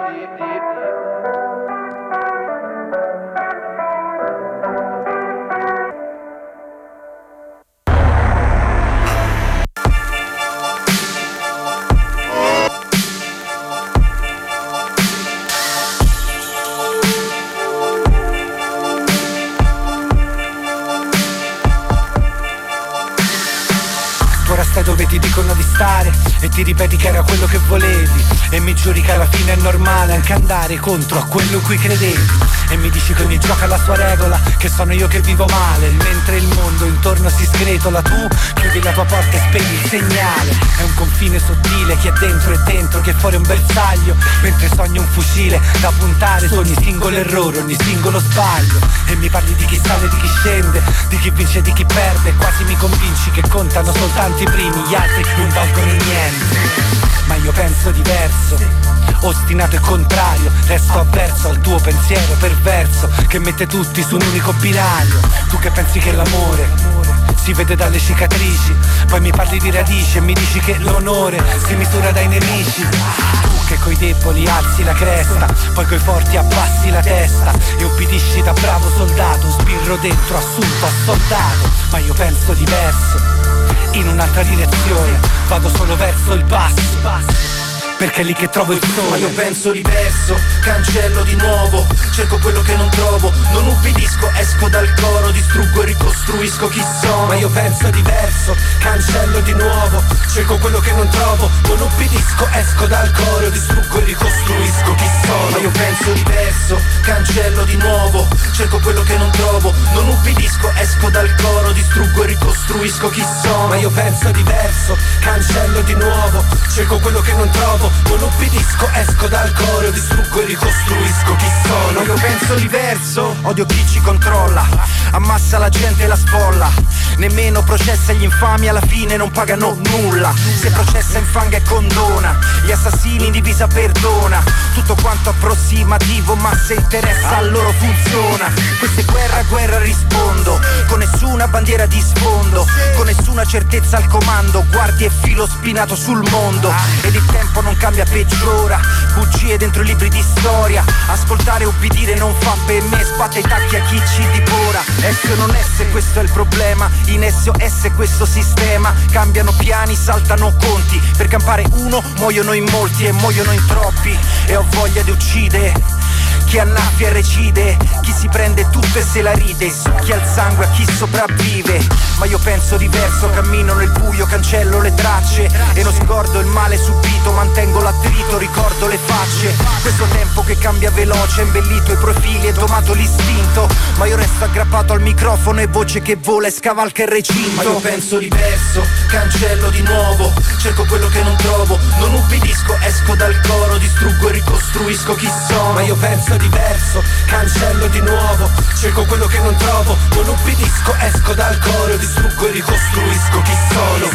Dove ti dicono di stare e ti ripeti che era quello che volevi e mi giuri che alla fine è normale anche andare contro a quello in cui credevi e mi dici che ogni gioco ha la sua regola, che sono io che vivo male mentre il mondo intorno si sgretola. Tu chiudi la tua porta e spegni il segnale, è un confine sottile, chi è dentro è dentro, che fuori è un bersaglio mentre sogni un fucile da puntare su ogni singolo errore, ogni singolo sbaglio e mi parli di chi sale, di chi scende, di chi vince e di chi perde, quasi mi convinci che contano soltanto i primi, gli altri non valgono niente. Ma io penso diverso, ostinato e contrario, resto avverso al tuo pensiero perverso che mette tutti su un unico binario. Tu che pensi che l'amore si vede dalle cicatrici, poi mi parli di radici e mi dici che l'onore si misura dai nemici. Tu che coi deboli alzi la cresta, poi coi forti abbassi la testa e obbedisci da bravo soldato, sbirro dentro assunto a soldato. Ma io penso diverso, in un'altra direzione, vado solo verso il basso, perché è lì che trovo il sole. Ma io penso diverso, cancello di nuovo, cerco quello che non trovo, non ubbidisco, esco dal coro, distruggo e ricostruisco chi sono. Ma io penso diverso, cancello di nuovo, cerco quello che non trovo, non ubbidisco, esco dal coro, distruggo e ricostruisco chi sono. Ma io penso diverso, cancello di nuovo, cerco quello che non trovo, non ubbidisco, esco dal coro, distruggo e ricostruisco chi sono. Ma io penso diverso, cancello di nuovo, cerco quello che non trovo, non ubbidisco, esco dal coro, distruggo e ricostruisco chi sono. Ma io penso diverso, odio chi ci controlla, ammassa la gente e la sfolla, nemmeno processa gli infami, alla fine non pagano nulla. Se processa infanga e condona, gli assassini in divisa perdona, tutto quanto approssimativo, ma se interessa a loro funziona. Questa è guerra, guerra rispondo, con nessuna bandiera di sfondo, con nessuna certezza al comando, guardie e filo spinato sul mondo, ed il tempo non cambia, peggiora, bugie dentro i libri di storia, ascoltare e ubbidire non fa per me, sbatte i tacchi a chi ci divora. Esso o non esse, questo è il problema, in esso esse questo sistema, cambiano piani, saltano conti, per campare uno muoiono in molti e muoiono in troppi, e ho voglia di uccidere chi annaffia e recide, chi si prende tutto e se la ride, succhia il sangue a chi sopravvive. Ma io penso diverso, cammino nel buio, cancello le tracce e non scordo il male subito, mantengo l'attrito, ricordo le facce. Questo tempo che cambia veloce, ha imbellito i profili e domato l'istinto, ma io resto aggrappato al microfono e voce che vola e scavalca il recinto. Ma io penso diverso, cancello di nuovo, cerco quello che non trovo, non ubbidisco, esco dal coro, distruggo e ricostruisco chi sono. Ma io penso diverso, cancello di nuovo, cerco quello che non trovo, non ubbidisco, esco dal coro, distruggo e ricostruisco chi sono.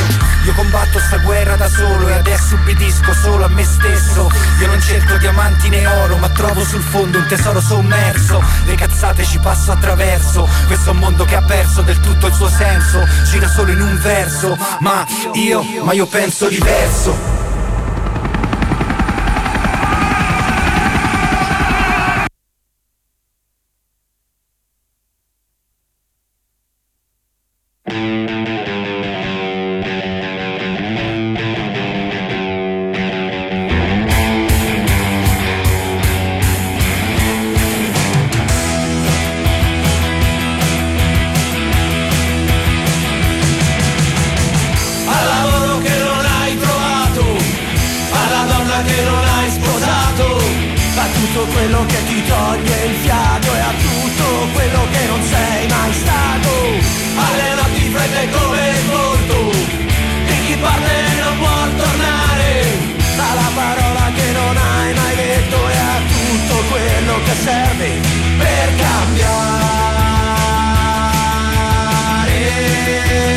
Io combatto sta guerra da solo e adesso ubbidisco solo a me stesso. Io non cerco diamanti né oro, ma trovo sul fondo un tesoro sommerso. Le cazzate ci passo attraverso, questo è un mondo che ha perso del tutto il suo senso, gira solo in un verso. Ma io, ma io penso diverso.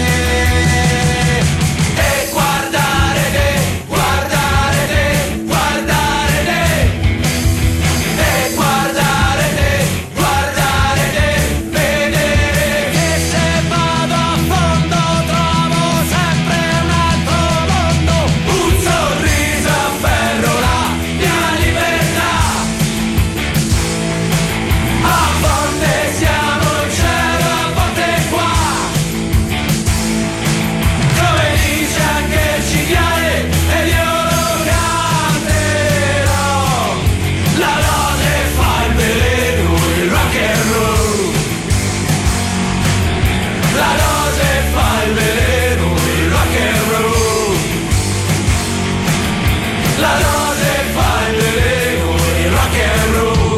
E guardare te, guardare te, guardare il veleno e il rock and roll.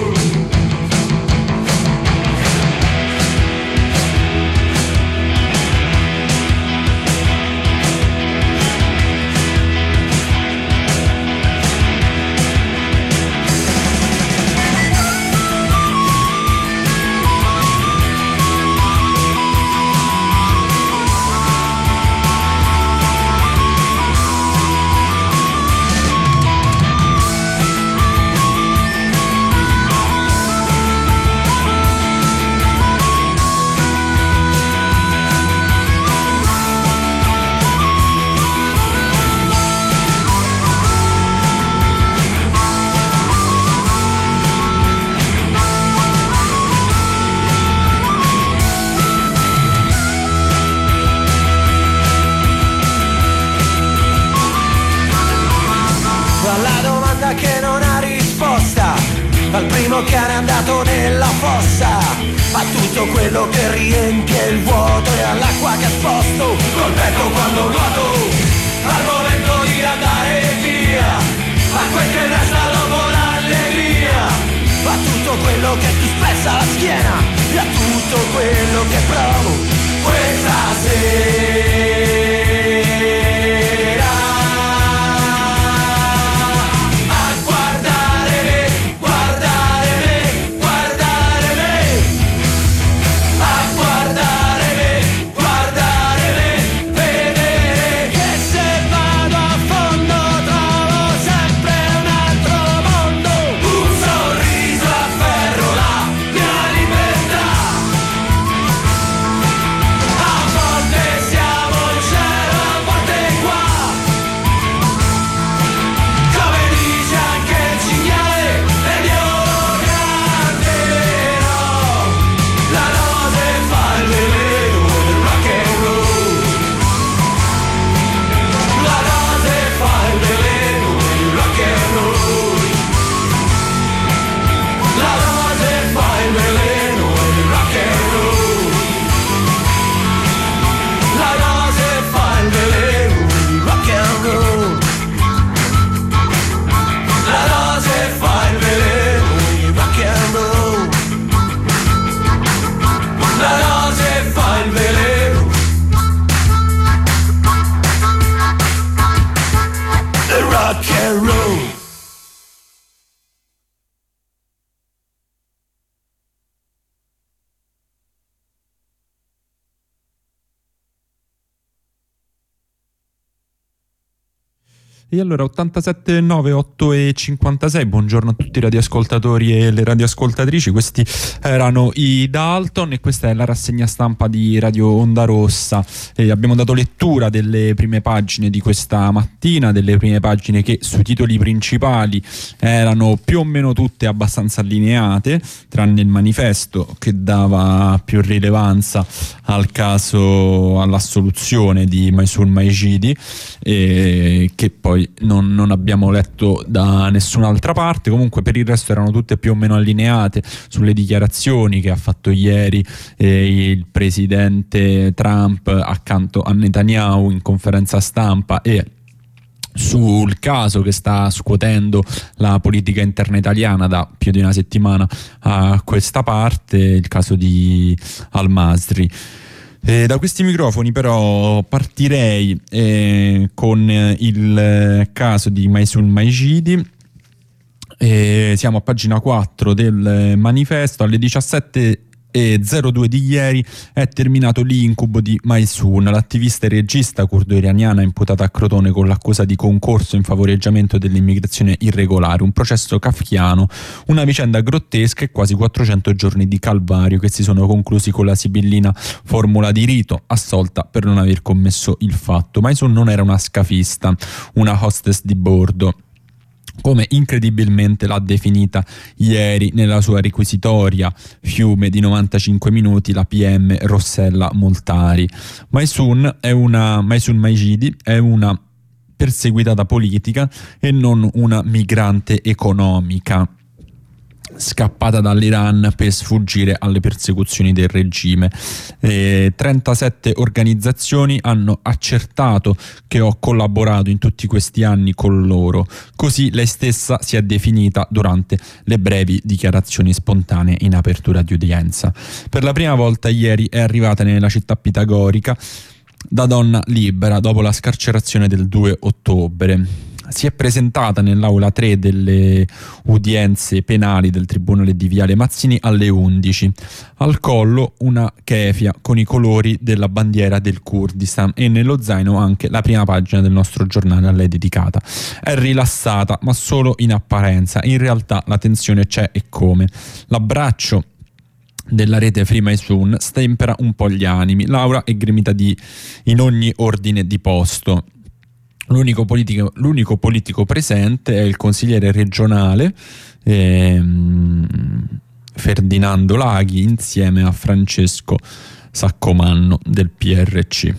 Che non ha risposta al primo cane andato nella fossa, a tutto quello che riempie il vuoto e all'acqua che sposto col petto quando nuoto, al momento di andare via, a quel che resta dopo l'allegria, a tutto quello che ti spezza la schiena e a tutto quello che provo questa sera. E allora ottantasette nove otto e cinquantasei, buongiorno a tutti i radioascoltatori e le radioascoltatrici, questi erano i Dalton e questa è la rassegna stampa di Radio Onda Rossa. E abbiamo dato lettura delle prime pagine di questa mattina, delle prime pagine che sui titoli principali erano più o meno tutte abbastanza allineate, tranne il manifesto che dava più rilevanza al caso, all'assoluzione di Maysoon Majidi, e che poi Non, non abbiamo letto da nessun'altra parte. Comunque per il resto erano tutte più o meno allineate sulle dichiarazioni che ha fatto ieri eh, il presidente Trump accanto a Netanyahu in conferenza stampa e sul caso che sta scuotendo la politica interna italiana da più di una settimana a questa parte, il caso di Al-Masri. Eh, da questi microfoni però partirei eh, con il caso di Maysoon Majidi. Eh, siamo a pagina quattro del manifesto. Alle diciassette e zero due di ieri è terminato l'incubo di Maysoon, l'attivista e regista curdo-iraniana imputata a Crotone con l'accusa di concorso in favoreggiamento dell'immigrazione irregolare, un processo kafkiano, una vicenda grottesca e quasi quattrocento giorni di calvario che si sono conclusi con la sibillina formula di rito, assolta per non aver commesso il fatto. Maysoon non era una scafista, una hostess di bordo, come incredibilmente l'ha definita ieri nella sua requisitoria fiume di novantacinque minuti la P M Rossella Moltari. Maysoon è una Maysoon Majidi è una perseguitata politica e non una migrante economica. scappata dall'Iran per sfuggire alle persecuzioni del regime. Eh, trentasette organizzazioni hanno accertato che ho collaborato in tutti questi anni con loro, così lei stessa si è definita durante le brevi dichiarazioni spontanee in apertura di udienza. Per la prima volta ieri è arrivata nella città pitagorica da donna libera dopo la scarcerazione del due ottobre. Si è presentata nell'aula tre delle udienze penali del Tribunale di Viale Mazzini alle undici. Al collo una kefia con i colori della bandiera del Kurdistan e nello zaino anche la prima pagina del nostro giornale a lei dedicata. È rilassata, ma solo in apparenza. In realtà la tensione c'è e come. L'abbraccio della rete Freemason stempera un po' gli animi. L'aura è gremita di, in ogni ordine di posto. L'unico politico, l'unico politico presente è il consigliere regionale ehm, Ferdinando Laghi insieme a Francesco Saccomanno del P R C.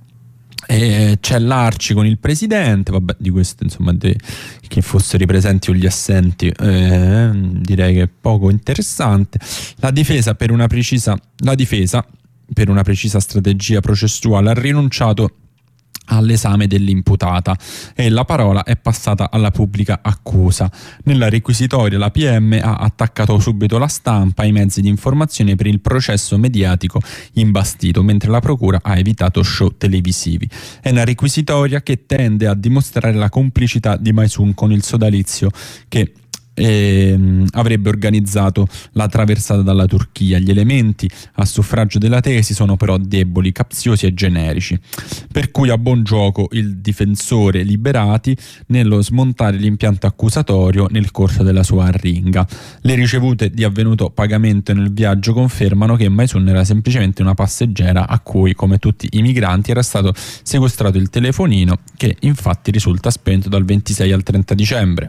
E c'è l'Arci con il presidente, vabbè, di questo insomma de, che fossero i presenti o gli assenti eh, direi che è poco interessante. La difesa per una precisa la difesa per una precisa strategia processuale ha rinunciato all'esame dell'imputata e la parola è passata alla pubblica accusa. Nella requisitoria la P M ha attaccato subito la stampa e i mezzi di informazione per il processo mediatico imbastito, mentre la procura ha evitato show televisivi. È una requisitoria che tende a dimostrare la complicità di Maysoon con il sodalizio che E, mh, avrebbe organizzato la traversata dalla Turchia. Gli elementi a suffragio della tesi sono però deboli, capziosi e generici, per cui ha buon gioco il difensore Liberati nello smontare l'impianto accusatorio nel corso della sua arringa. Le ricevute di avvenuto pagamento nel viaggio confermano che Maysoon era semplicemente una passeggera a cui, come tutti i migranti, era stato sequestrato il telefonino, che infatti risulta spento dal ventisei al trenta dicembre.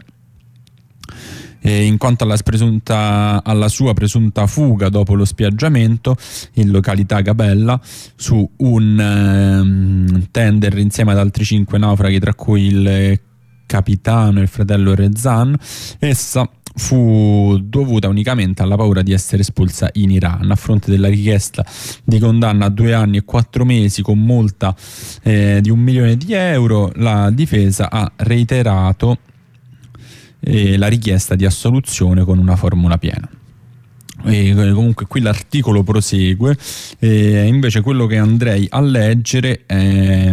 E in quanto alla, presunta, alla sua presunta fuga dopo lo spiaggiamento in località Gabella su un um, tender insieme ad altri cinque naufraghi, tra cui il capitano e il fratello Rezan, essa fu dovuta unicamente alla paura di essere espulsa in Iran. A fronte della richiesta di condanna a due anni e quattro mesi con multa eh, di un milione di euro, la difesa ha reiterato E la richiesta di assoluzione con una formula piena. E comunque qui l'articolo prosegue e invece quello che andrei a leggere è,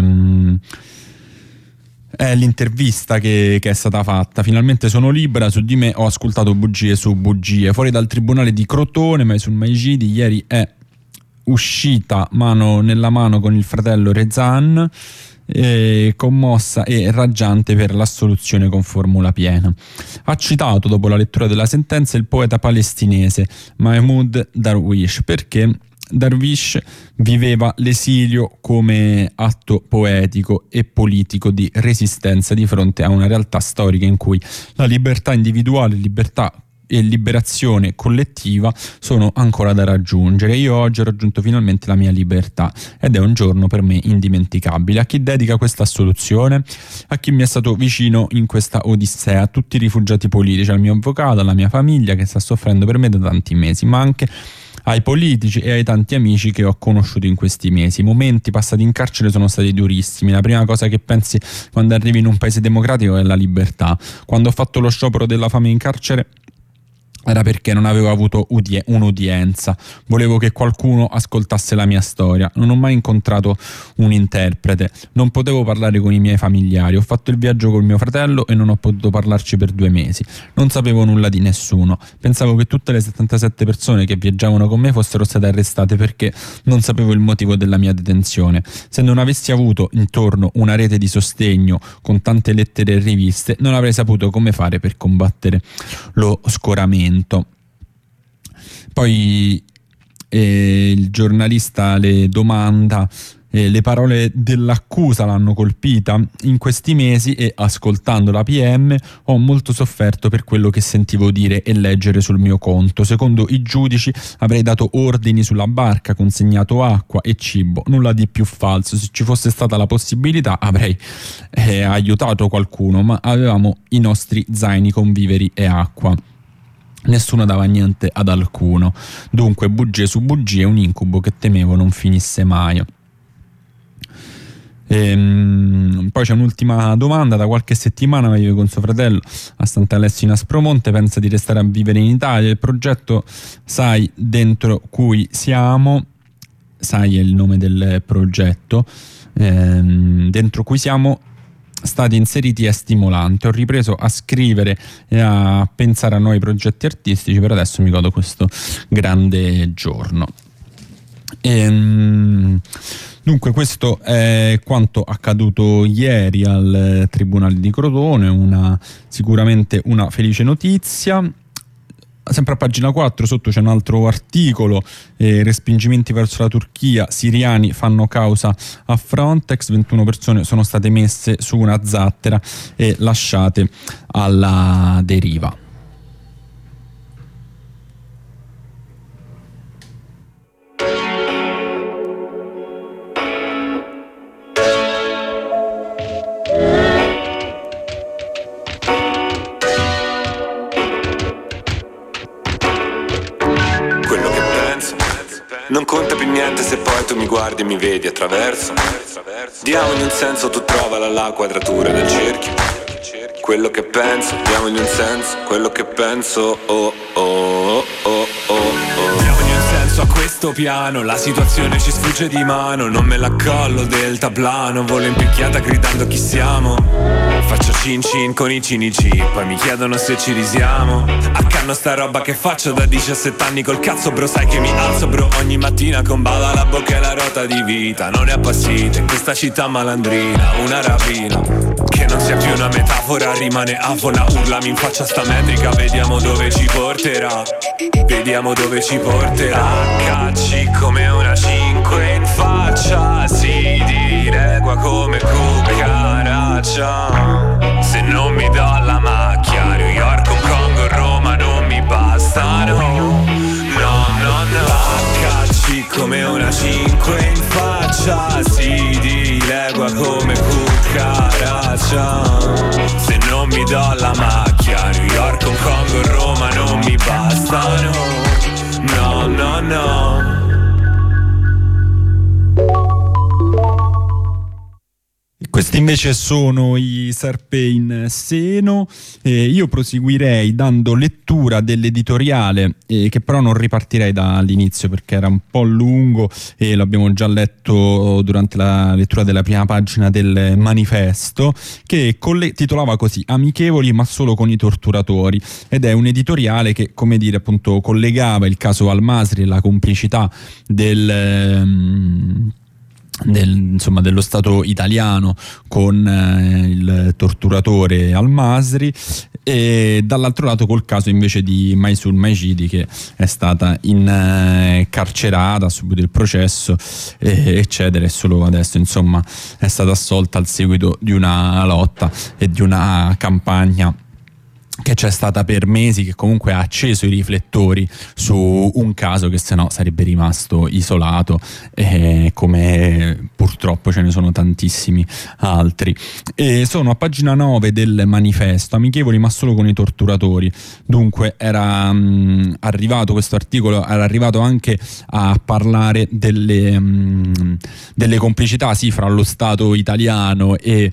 è l'intervista che, che è stata fatta. Finalmente sono libera, su di me ho ascoltato bugie su bugie. Fuori dal tribunale di Crotone, ma sul Maigidi ieri è uscita mano nella mano con il fratello Rezan, Eh, commossa e raggiante per l'assoluzione con formula piena. Ha citato dopo la lettura della sentenza il poeta palestinese Mahmoud Darwish, perché Darwish viveva l'esilio come atto poetico e politico di resistenza di fronte a una realtà storica in cui la libertà individuale, libertà e liberazione collettiva sono ancora da raggiungere. Io oggi ho raggiunto finalmente la mia libertà ed è un giorno per me indimenticabile. A chi dedica questa assoluzione? A chi mi è stato vicino in questa odissea, a tutti i rifugiati politici, al mio avvocato, alla mia famiglia che sta soffrendo per me da tanti mesi, ma anche ai politici e ai tanti amici che ho conosciuto in questi mesi. I momenti passati in carcere sono stati durissimi. La prima cosa che pensi quando arrivi in un paese democratico è la libertà. Quando ho fatto lo sciopero della fame in carcere era perché non avevo avuto udie- un'udienza, volevo che qualcuno ascoltasse la mia storia. Non ho mai incontrato un interprete, non potevo parlare con i miei familiari, ho fatto il viaggio col mio fratello e non ho potuto parlarci per due mesi. Non sapevo nulla di nessuno, pensavo che tutte le settantasette persone che viaggiavano con me fossero state arrestate perché non sapevo il motivo della mia detenzione. Se non avessi avuto intorno una rete di sostegno con tante lettere e riviste, non avrei saputo come fare per combattere lo scoramento. Poi eh, il giornalista le domanda eh, le parole dell'accusa l'hanno colpita in questi mesi e ascoltando la P M ho molto sofferto per quello che sentivo dire e leggere sul mio conto. Secondo i giudici avrei dato ordini sulla barca, consegnato acqua e cibo, nulla di più falso. Se ci fosse stata la possibilità avrei eh, aiutato qualcuno, ma avevamo i nostri zaini con viveri e acqua. Nessuno dava niente ad alcuno. Dunque bugie su bugie, un incubo che temevo non finisse mai. Ehm, poi c'è un'ultima domanda. Da qualche settimana vive con suo fratello a Sant'Alessio in Aspromonte, pensa di restare a vivere in Italia. Il progetto Sai dentro cui siamo, Sai è il nome del progetto, ehm, dentro cui siamo stati inseriti è stimolante. Ho ripreso a scrivere e a pensare a nuovi progetti artistici, per adesso mi godo questo grande giorno. Ehm, dunque questo è quanto accaduto ieri al Tribunale di Crotone, una, sicuramente una felice notizia. Sempre a pagina quattro sotto c'è un altro articolo, eh, respingimenti verso la Turchia, siriani fanno causa a Frontex, ventuno persone sono state messe su una zattera e lasciate alla deriva. Non conta più niente se poi tu mi guardi e mi vedi attraverso. Diamogli un senso, tu trovala la quadratura del cerchio. Quello che penso, diamogli un senso, quello che penso, oh oh oh oh oh oh. Diamogli un senso a questo piano, la situazione ci sfugge di mano. Non me la collo del tablano, volo in picchiata gridando chi siamo. Faccio cin cin con i cinici, poi mi chiedono se ci risiamo. Accanno sta roba che faccio da diciassette anni col cazzo, bro, sai che mi alzo, bro, ogni mattina con bava la bocca e la ruota di vita. Non è appassita in questa città malandrina, una rapina che non sia più una metafora, rimane afona. Urlami in faccia sta metrica, vediamo dove ci porterà. Vediamo dove ci porterà. Cacci come una cinque in faccia, si diregua come cucaracia. Se non mi do la macchia, New York, Hong Kong, Roma non mi bastano. No, no, no. Cacci come una cinque in faccia, si dilegua come cucaracia. Se non mi do la macchia, New York, Hong Kong, Roma non mi bastano. No, no, no. Questi invece sono i Serpe in Seno. Eh, io proseguirei dando lettura dell'editoriale, eh, che però non ripartirei dall'inizio perché era un po' lungo e l'abbiamo già letto durante la lettura della prima pagina del manifesto, che coll- titolava così: Amichevoli ma solo con i torturatori, ed è un editoriale che, come dire, appunto collegava il caso Al-Masri e la complicità del... Um, Del, insomma, dello Stato italiano con eh, il torturatore Al-Masri, e dall'altro lato col caso invece di Maysoon Majidi, che è stata incarcerata, ha subito il processo eh, eccetera, e solo adesso insomma è stata assolta al seguito di una lotta e di una campagna che c'è stata per mesi, che comunque ha acceso i riflettori su un caso che sennò sarebbe rimasto isolato, eh, come purtroppo ce ne sono tantissimi altri. E sono a pagina nove del manifesto, amichevoli ma solo con i torturatori. Dunque era mh, arrivato questo articolo, era arrivato anche a parlare delle, mh, delle complicità sì fra lo Stato italiano e,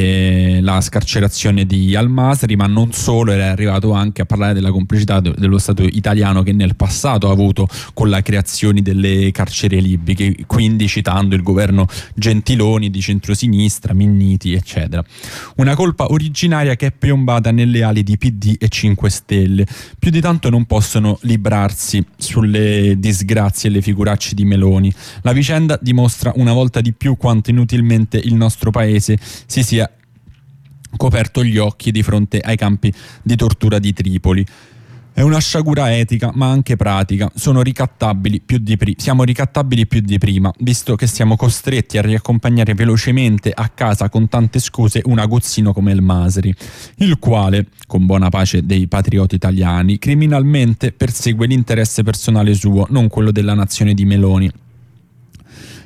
e la scarcerazione di Al-Masri, ma non solo, era arrivato anche a parlare della complicità de- dello Stato italiano che nel passato ha avuto con la creazione delle carceri libiche, quindi citando il governo Gentiloni di centrosinistra, Minniti eccetera. Una colpa originaria che è piombata nelle ali di P D e cinque Stelle. Più di tanto non possono librarsi sulle disgrazie e le figuracce di Meloni. La vicenda dimostra una volta di più quanto inutilmente il nostro paese si sia coperto gli occhi di fronte ai campi di tortura di Tripoli. È una sciagura etica ma anche pratica. Sono ricattabili più di pri- siamo ricattabili più di prima, visto che siamo costretti a riaccompagnare velocemente a casa con tante scuse un aguzzino come il Masri, il quale, con buona pace dei patrioti italiani, criminalmente persegue l'interesse personale suo, non quello della nazione di Meloni.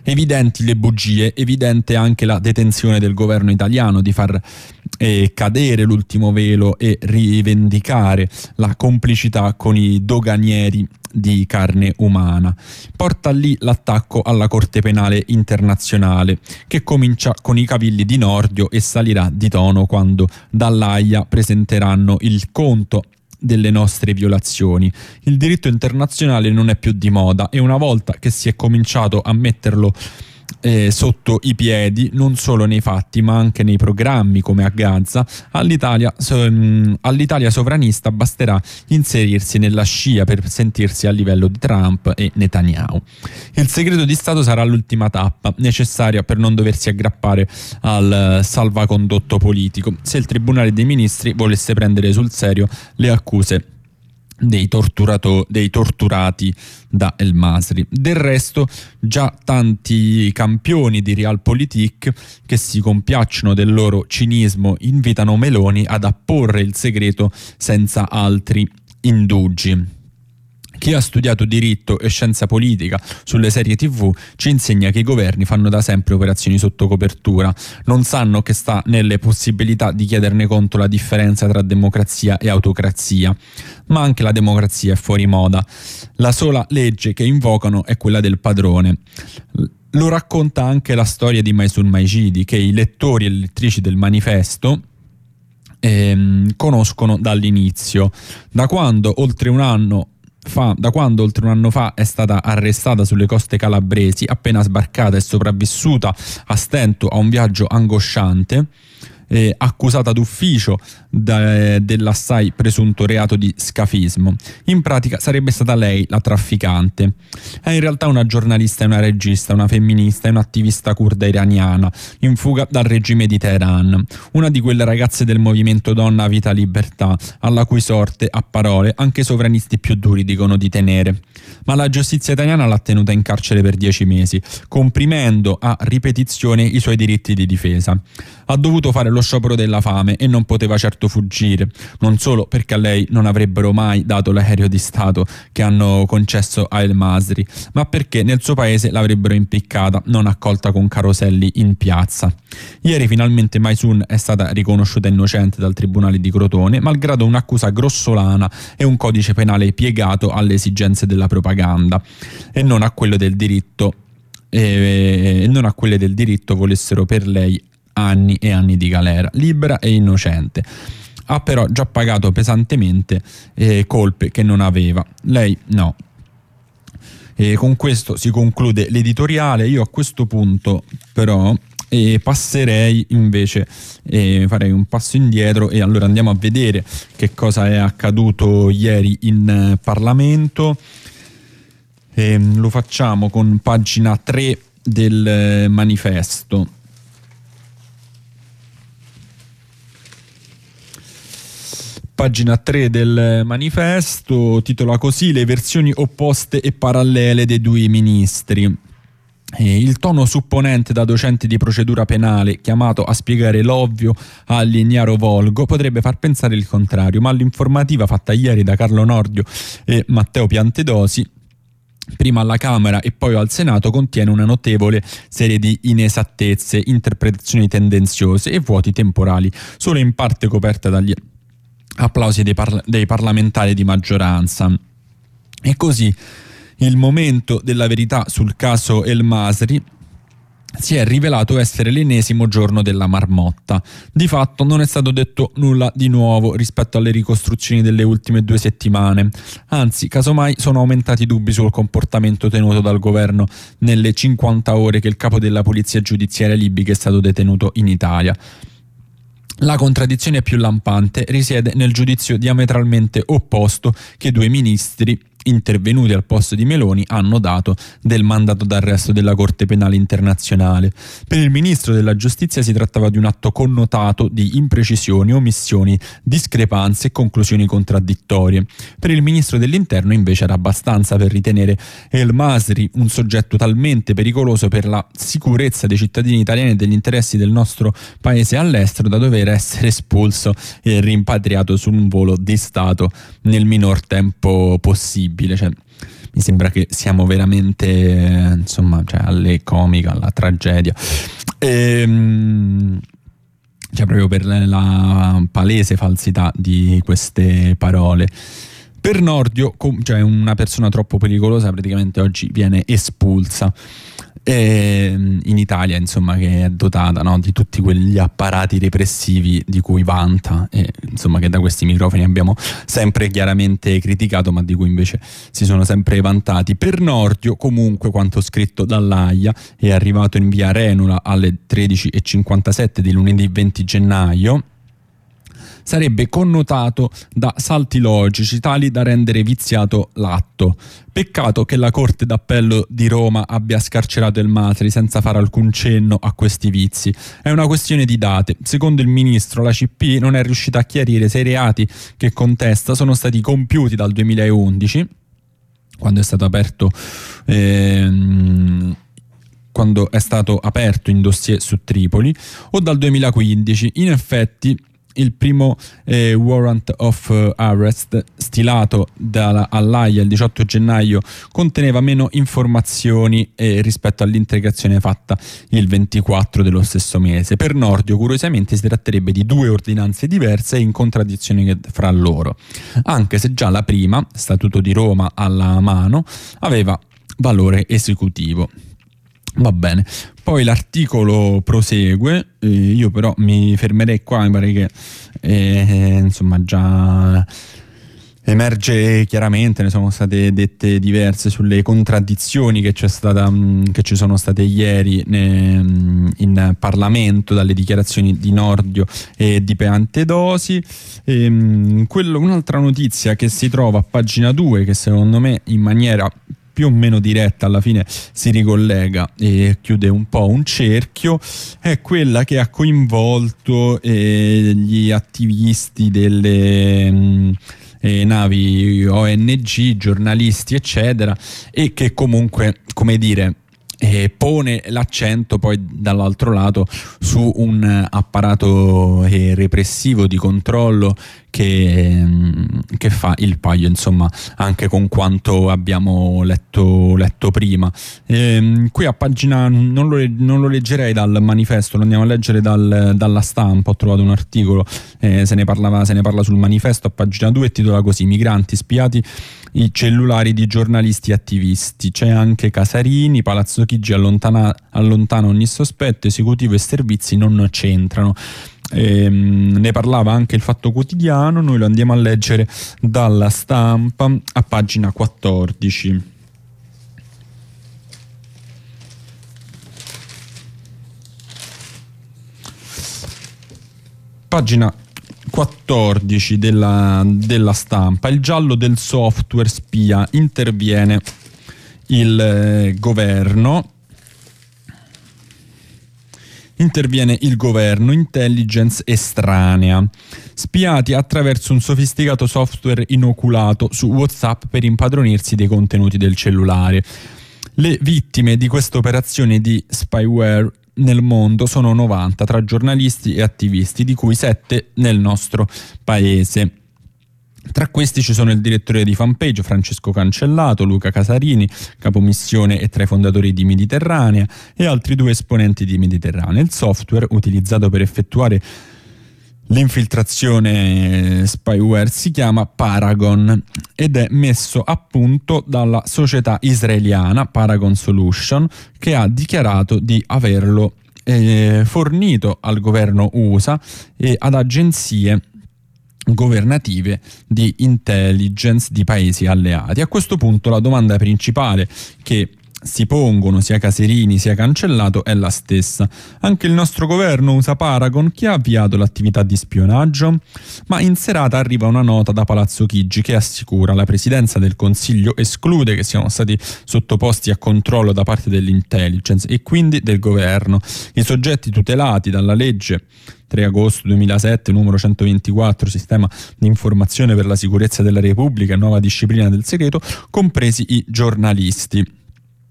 Evidenti le bugie, evidente anche la detenzione del governo italiano di far eh, cadere l'ultimo velo e rivendicare la complicità con i doganieri di carne umana. Porta lì l'attacco alla Corte Penale Internazionale, che comincia con i cavilli di Nordio e salirà di tono quando dall'Aia presenteranno il conto delle nostre violazioni. Il diritto internazionale non è più di moda e una volta che si è cominciato a metterlo Eh, sotto i piedi, non solo nei fatti ma anche nei programmi come a Gaza, all'Italia, so, um, all'Italia sovranista basterà inserirsi nella scia per sentirsi a livello di Trump e Netanyahu. Il segreto di Stato sarà l'ultima tappa necessaria per non doversi aggrappare al uh, salvacondotto politico se il Tribunale dei Ministri volesse prendere sul serio le accuse Dei, torturato, dei torturati da El Masri. Del resto, già tanti campioni di Realpolitik che si compiacciono del loro cinismo invitano Meloni ad apporre il segreto senza altri indugi. Chi ha studiato diritto e scienza politica sulle serie tivù ci insegna che i governi fanno da sempre operazioni sotto copertura, non sanno che sta nelle possibilità di chiederne conto la differenza tra democrazia e autocrazia, ma anche la democrazia è fuori moda. La sola legge che invocano è quella del padrone. Lo racconta anche la storia di Maysoon Majidi, che i lettori e le lettrici del Manifesto ehm, conoscono dall'inizio, da quando oltre un anno Fa, da quando oltre un anno fa è stata arrestata sulle coste calabresi, appena sbarcata e sopravvissuta a stento a un viaggio angosciante, eh, accusata d'ufficio da, dell'assai presunto reato di scafismo. In pratica sarebbe stata lei la trafficante. È in realtà una giornalista e una regista, una femminista e un'attivista curda iraniana in fuga dal regime di Teheran, una di quelle ragazze del movimento Donna Vita Libertà alla cui sorte, a parole, anche i sovranisti più duri dicono di tenere. Ma la giustizia italiana l'ha tenuta in carcere per dieci mesi, comprimendo a ripetizione i suoi diritti di difesa. Ha dovuto fare lo sciopero della fame e non poteva certo fuggire, non solo perché a lei non avrebbero mai dato l'aereo di Stato che hanno concesso a El Masri, ma perché nel suo paese l'avrebbero impiccata, non accolta con caroselli in piazza. Ieri finalmente Maysoon è stata riconosciuta innocente dal Tribunale di Crotone, malgrado un'accusa grossolana e un codice penale piegato alle esigenze della propaganda e non a quello del diritto e non a quelle del diritto volessero per lei anni e anni di galera, libera e innocente. Ha però già pagato pesantemente eh, colpe che non aveva. Lei no. E con questo si conclude l'editoriale. Io a questo punto però eh, passerei invece, eh, farei un passo indietro e allora andiamo a vedere che cosa è accaduto ieri in eh, Parlamento. E lo facciamo con pagina tre del eh, Manifesto. Pagina tre del Manifesto titola così: le versioni opposte e parallele dei due ministri. E il tono supponente da docente di procedura penale chiamato a spiegare l'ovvio a Lignaro Volgo potrebbe far pensare il contrario, ma l'informativa fatta ieri da Carlo Nordio e Matteo Piantedosi, prima alla Camera e poi al Senato, contiene una notevole serie di inesattezze, interpretazioni tendenziose e vuoti temporali, solo in parte coperte dagli applausi dei, parla- dei parlamentari di maggioranza. E così il momento della verità sul caso El Masri si è rivelato essere l'ennesimo giorno della marmotta. Di fatto non è stato detto nulla di nuovo rispetto alle ricostruzioni delle ultime due settimane, anzi casomai sono aumentati i dubbi sul comportamento tenuto dal governo nelle cinquanta ore che il capo della polizia giudiziaria libica è stato detenuto in Italia. La contraddizione più lampante risiede nel giudizio diametralmente opposto che i due ministri intervenuti al posto di Meloni hanno dato del mandato d'arresto della Corte Penale Internazionale. Per il ministro della Giustizia si trattava di un atto connotato di imprecisioni, omissioni, discrepanze e conclusioni contraddittorie. Per il ministro dell'Interno invece era abbastanza per ritenere El Masri un soggetto talmente pericoloso per la sicurezza dei cittadini italiani e degli interessi del nostro paese all'estero da dover essere espulso e rimpatriato su un volo di Stato nel minor tempo possibile. Cioè, mi sembra che siamo veramente eh, insomma, cioè, alle comiche, alla tragedia. Ehm, cioè proprio per la palese falsità di queste parole. Per Nordio, cioè una persona troppo pericolosa, praticamente oggi viene espulsa e in Italia, insomma, che è dotata, no, di tutti quegli apparati repressivi di cui vanta e insomma che da questi microfoni abbiamo sempre chiaramente criticato, ma di cui invece si sono sempre vantati. Per Nordio, comunque, quanto scritto dall'Aia, è arrivato in via Renula alle tredici e cinquantasette di lunedì venti gennaio, sarebbe connotato da salti logici tali da rendere viziato l'atto. Peccato che la Corte d'Appello di Roma abbia scarcerato il Masri senza fare alcun cenno a questi vizi. È una questione di date. Secondo il ministro, la C P non è riuscita a chiarire se i reati che contesta sono stati compiuti dal duemilaundici, quando è stato aperto ehm, quando è stato aperto in dossier su Tripoli, o dal duemilaquindici. In effetti il primo eh, warrant of arrest stilato dalla, all'Aia il diciotto gennaio conteneva meno informazioni eh, rispetto all'integrazione fatta il ventiquattro dello stesso mese. Per Nordio, curiosamente, si tratterebbe di due ordinanze diverse e in contraddizione fra loro, anche se già la prima, Statuto di Roma alla mano, aveva valore esecutivo. Va bene, poi l'articolo prosegue, eh, io però mi fermerei qua, mi pare che eh, insomma già emerge chiaramente, ne sono state dette diverse sulle contraddizioni che c'è stata, mh, che ci sono state ieri ne, mh, in Parlamento dalle dichiarazioni di Nordio e di Piantedosi. E, mh, quello, un'altra notizia che si trova a pagina due, che secondo me in maniera più o meno diretta alla fine si ricollega e chiude un po' un cerchio, è quella che ha coinvolto eh, gli attivisti delle mh, eh, navi O N G, giornalisti eccetera, e che comunque, come dire, eh, pone l'accento poi dall'altro lato su un apparato eh, repressivo di controllo che, che fa il paio, insomma, anche con quanto abbiamo letto, letto prima. E, qui a pagina, non lo, non lo leggerei dal manifesto, lo andiamo a leggere dal, dalla Stampa. Ho trovato un articolo, eh, se ne parlava, se ne parla sul manifesto a pagina due, e titola così: migranti spiati i cellulari di giornalisti e attivisti. C'è anche Casarini, Palazzo Chigi allontana, allontana ogni sospetto, esecutivo e servizi non c'entrano. E, mh, ne parlava anche il Fatto Quotidiano, noi lo andiamo a leggere dalla Stampa a pagina quattordici. Pagina quattordici della, della Stampa. Il giallo del software spia, interviene il eh, governo. Interviene il governo, intelligence estranea. Spiati attraverso un sofisticato software inoculato su WhatsApp per impadronirsi dei contenuti del cellulare. Le vittime di questa operazione di spyware nel mondo sono novanta, tra giornalisti e attivisti, di cui sette nel nostro paese. Tra questi ci sono il direttore di fanpage Francesco Cancellato, Luca Casarini, capomissione e tra i fondatori di Mediterranea, e altri due esponenti di Mediterranea. Il software utilizzato per effettuare l'infiltrazione spyware si chiama Paragon ed è messo a punto dalla società israeliana Paragon Solution, che ha dichiarato di averlo eh, fornito al governo U S A e ad agenzie governative di intelligence di paesi alleati. A questo punto la domanda principale che si pongono sia Caserini sia Cancellato è la stessa: anche il nostro governo usa Paragon? Chi ha avviato l'attività di spionaggio? Ma in serata arriva una nota da Palazzo Chigi che assicura: la Presidenza del Consiglio esclude che siano stati sottoposti a controllo da parte dell'intelligence e quindi del governo i soggetti tutelati dalla legge tre agosto duemilasette numero centoventiquattro, sistema di informazione per la sicurezza della Repubblica e nuova disciplina del segreto, compresi i giornalisti.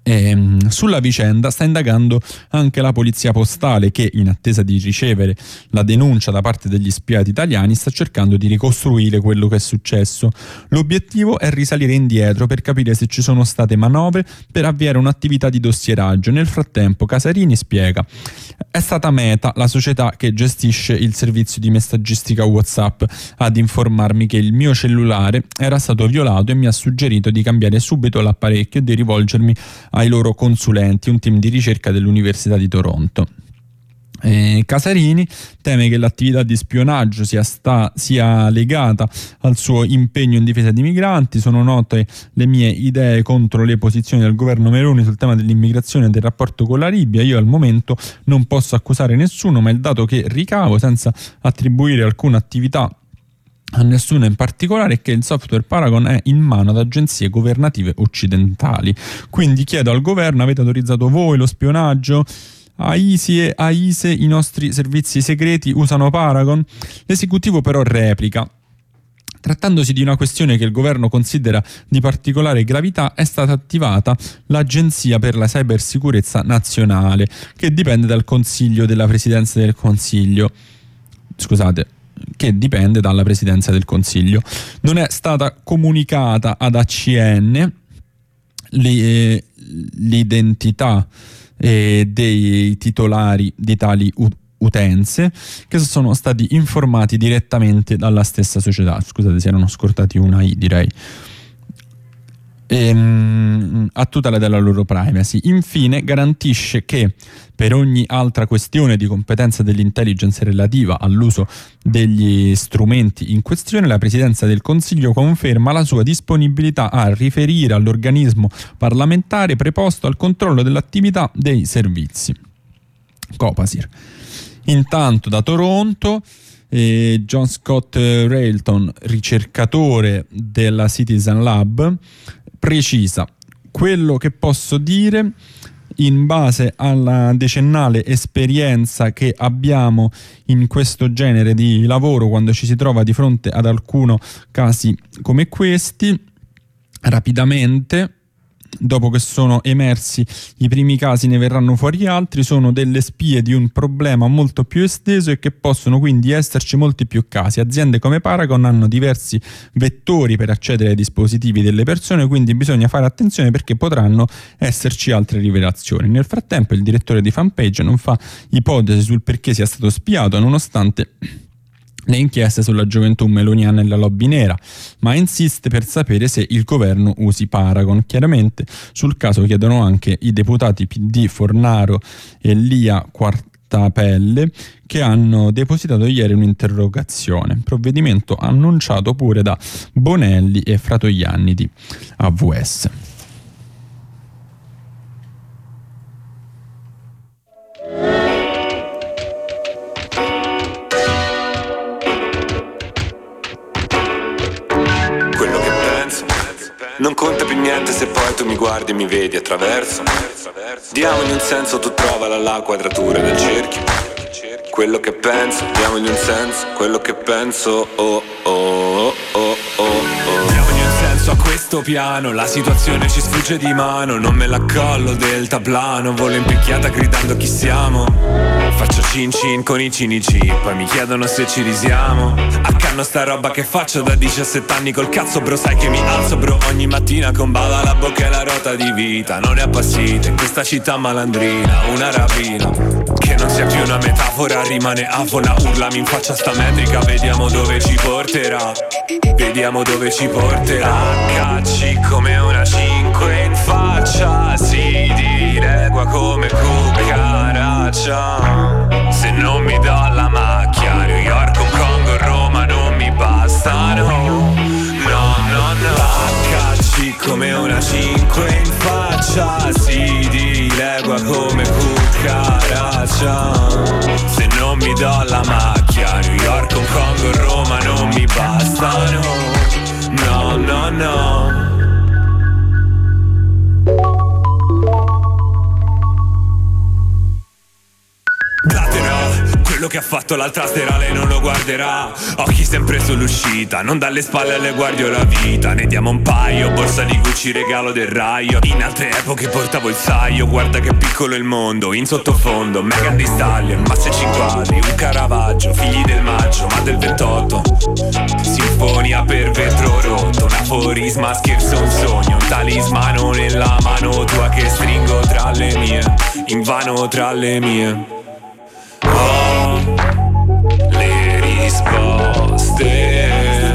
E, sulla vicenda sta indagando anche la polizia postale che, in attesa di ricevere la denuncia da parte degli spiati italiani, sta cercando di ricostruire quello che è successo. L'obiettivo è risalire indietro per capire se ci sono state manovre per avviare un'attività di dossieraggio. Nel frattempo Casarini spiega: è stata Meta, la società che gestisce il servizio di messaggistica WhatsApp, ad informarmi che il mio cellulare era stato violato e mi ha suggerito di cambiare subito l'apparecchio e di rivolgermi ai loro consulenti, un team di ricerca dell'Università di Toronto. Eh, Casarini teme che l'attività di spionaggio sia, sta, sia legata al suo impegno in difesa di migranti. Sono note le mie idee contro le posizioni del governo Meloni sul tema dell'immigrazione e del rapporto con la Libia. Io al momento non posso accusare nessuno, ma il dato che ricavo, senza attribuire alcuna attività a nessuno in particolare, è che il software Paragon è in mano ad agenzie governative occidentali. Quindi chiedo al governo: avete autorizzato voi lo spionaggio? A I S I e A I S E, i nostri servizi segreti, usano Paragon? L'esecutivo però replica: trattandosi di una questione che il governo considera di particolare gravità, è stata attivata l'Agenzia per la Cybersicurezza Nazionale, che dipende dal Consiglio della Presidenza del Consiglio. Scusate, che dipende dalla Presidenza del Consiglio. Non è stata comunicata ad A C N l'identità eh, dei titolari di tali ut- utenze, che sono stati informati direttamente dalla stessa società. Scusate, si erano scortati una I, direi. Ehm, a tutela della loro privacy. Infine garantisce che per ogni altra questione di competenza dell'intelligence relativa all'uso degli strumenti in questione, la Presidenza del Consiglio conferma la sua disponibilità a riferire all'organismo parlamentare preposto al controllo dell'attività dei servizi Copasir. Intanto da Toronto eh, John Scott Railton, ricercatore della Citizen Lab, precisa: quello che posso dire in base alla decennale esperienza che abbiamo in questo genere di lavoro, quando ci si trova di fronte ad alcuni casi come questi, rapidamente, dopo che sono emersi i primi casi, ne verranno fuori altri. Sono delle spie di un problema molto più esteso e che possono quindi esserci molti più casi. Aziende come Paragon hanno diversi vettori per accedere ai dispositivi delle persone, quindi bisogna fare attenzione perché potranno esserci altre rivelazioni. Nel frattempo il direttore di Fanpage non fa ipotesi sul perché sia stato spiato, nonostante le inchieste sulla gioventù meloniana e la lobby nera, ma insiste per sapere se il governo usi Paragon. Chiaramente sul caso chiedono anche i deputati P D Fornaro e Lia Quartapelle, che hanno depositato ieri un'interrogazione, provvedimento annunciato pure da Bonelli e Fratoianni di A V S. Non conta più niente se poi tu mi guardi e mi vedi attraverso. Diamogli un senso, tu trovala la quadratura del cerchio. Quello che penso, diamogli un senso, quello che penso, oh oh oh oh oh oh. Diamogli un senso a questo piano, la situazione ci sfugge di mano. Non me la collo del tablano, volo in picchiata gridando chi siamo. Faccio cin cin con i cinici, poi mi chiedono se ci risiamo. Accanno sta roba che faccio da diciassette anni col cazzo, bro, sai che mi alzo, bro, ogni mattina con bava la bocca e la rota di vita. Non è appassita in questa città malandrina, una rapina che non sia più una metafora, rimane afona. Urlami in faccia sta metrica, vediamo dove ci porterà. Vediamo dove ci porterà. Cacci come una cinque in faccia, si dilegua come cucaraccia. Se non mi do la macchia, New York, Hong Kong o Roma non mi bastano. No, no, no. Cacci come una cinque in faccia, si dilegua come cucaraccia. Se non mi do la macchia, New York, Hong Kong o Roma non mi bastano. No, no, no. Quello quello che ha fatto l'altra sera lei non lo guarderà. Occhi sempre sull'uscita, non dalle spalle alle guardie la vita. Ne diamo un paio, borsa di Gucci regalo del Raio. In altre epoche portavo il saio, guarda che piccolo il mondo. In sottofondo, Megan Thee Stallion, masse cinquadri, un Caravaggio, figli del maggio, ma del ventotto. Sinfonia per vetro rotto, un aforisma, scherzo, un sogno, un talismano nella mano tua che stringo tra le mie, invano tra le mie. Ho le risposte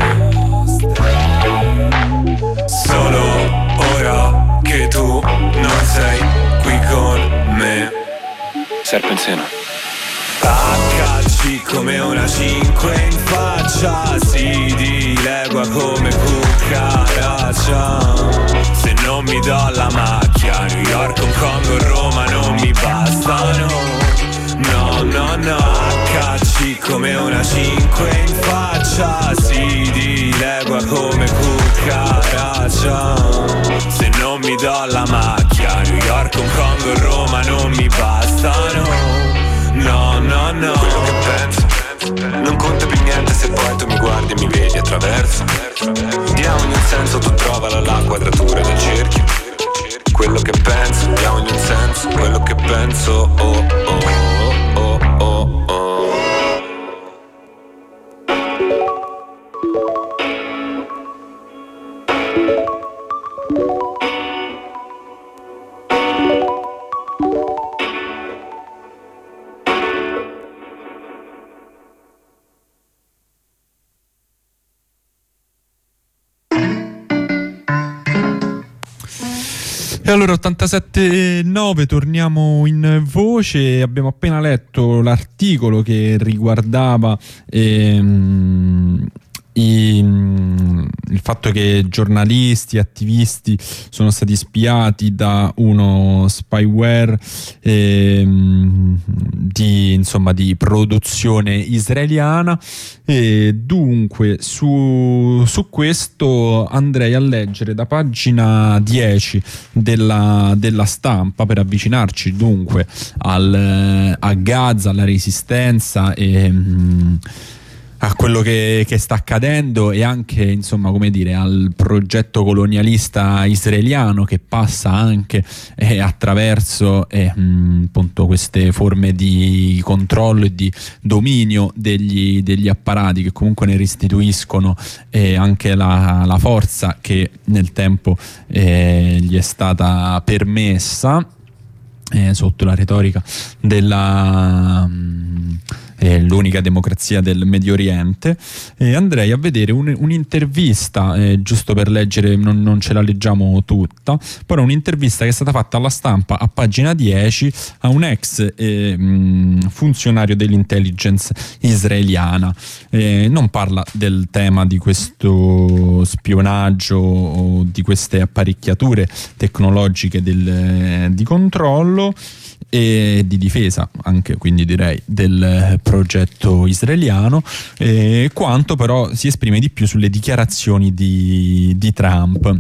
solo ora che tu non sei qui con me. Serpenzino. H C come una cinque in faccia, si dilegua come cucaracia. Se non mi do la macchia, New York, Hong Kong o Roma non mi bastano. No, no, no. H C come una cinque in faccia, si dilegua come cucaracia. Se non mi do la macchia, New York, Hong Kong o Roma non mi bastano. No, no, no. Quello che penso non conta più niente se poi tu mi guardi e mi vedi attraverso. Diamogli un senso, tu trovala la quadratura del cerchio. Quello che penso, diamogli un senso. Quello che penso, oh, oh, oh, oh, oh. E allora ottantasette e nove, torniamo in voce. Abbiamo appena letto l'articolo che riguardava ehm, i, il fatto che giornalisti, attivisti sono stati spiati da uno spyware ehm, di, insomma, di produzione israeliana. E dunque su, su questo andrei a leggere da pagina dieci della, della Stampa per avvicinarci dunque al, a Gaza, alla resistenza e mh, a quello che, che sta accadendo e anche, insomma, come dire, al progetto colonialista israeliano che passa anche eh, attraverso eh, mh, appunto queste forme di controllo e di dominio degli, degli apparati che comunque ne restituiscono eh, anche la, la forza che nel tempo eh, gli è stata permessa eh, sotto la retorica della mh, eh, l'unica democrazia del Medio Oriente. E andrei a vedere un, un'intervista, eh, giusto per leggere, non, non ce la leggiamo tutta, però un'intervista che è stata fatta alla Stampa a pagina dieci a un ex eh, mh, funzionario dell'intelligence israeliana. Eh, non parla del tema di questo spionaggio o di queste apparecchiature tecnologiche del, di controllo e di difesa anche, quindi direi del progetto israeliano, eh, quanto però si esprime di più sulle dichiarazioni di, di Trump.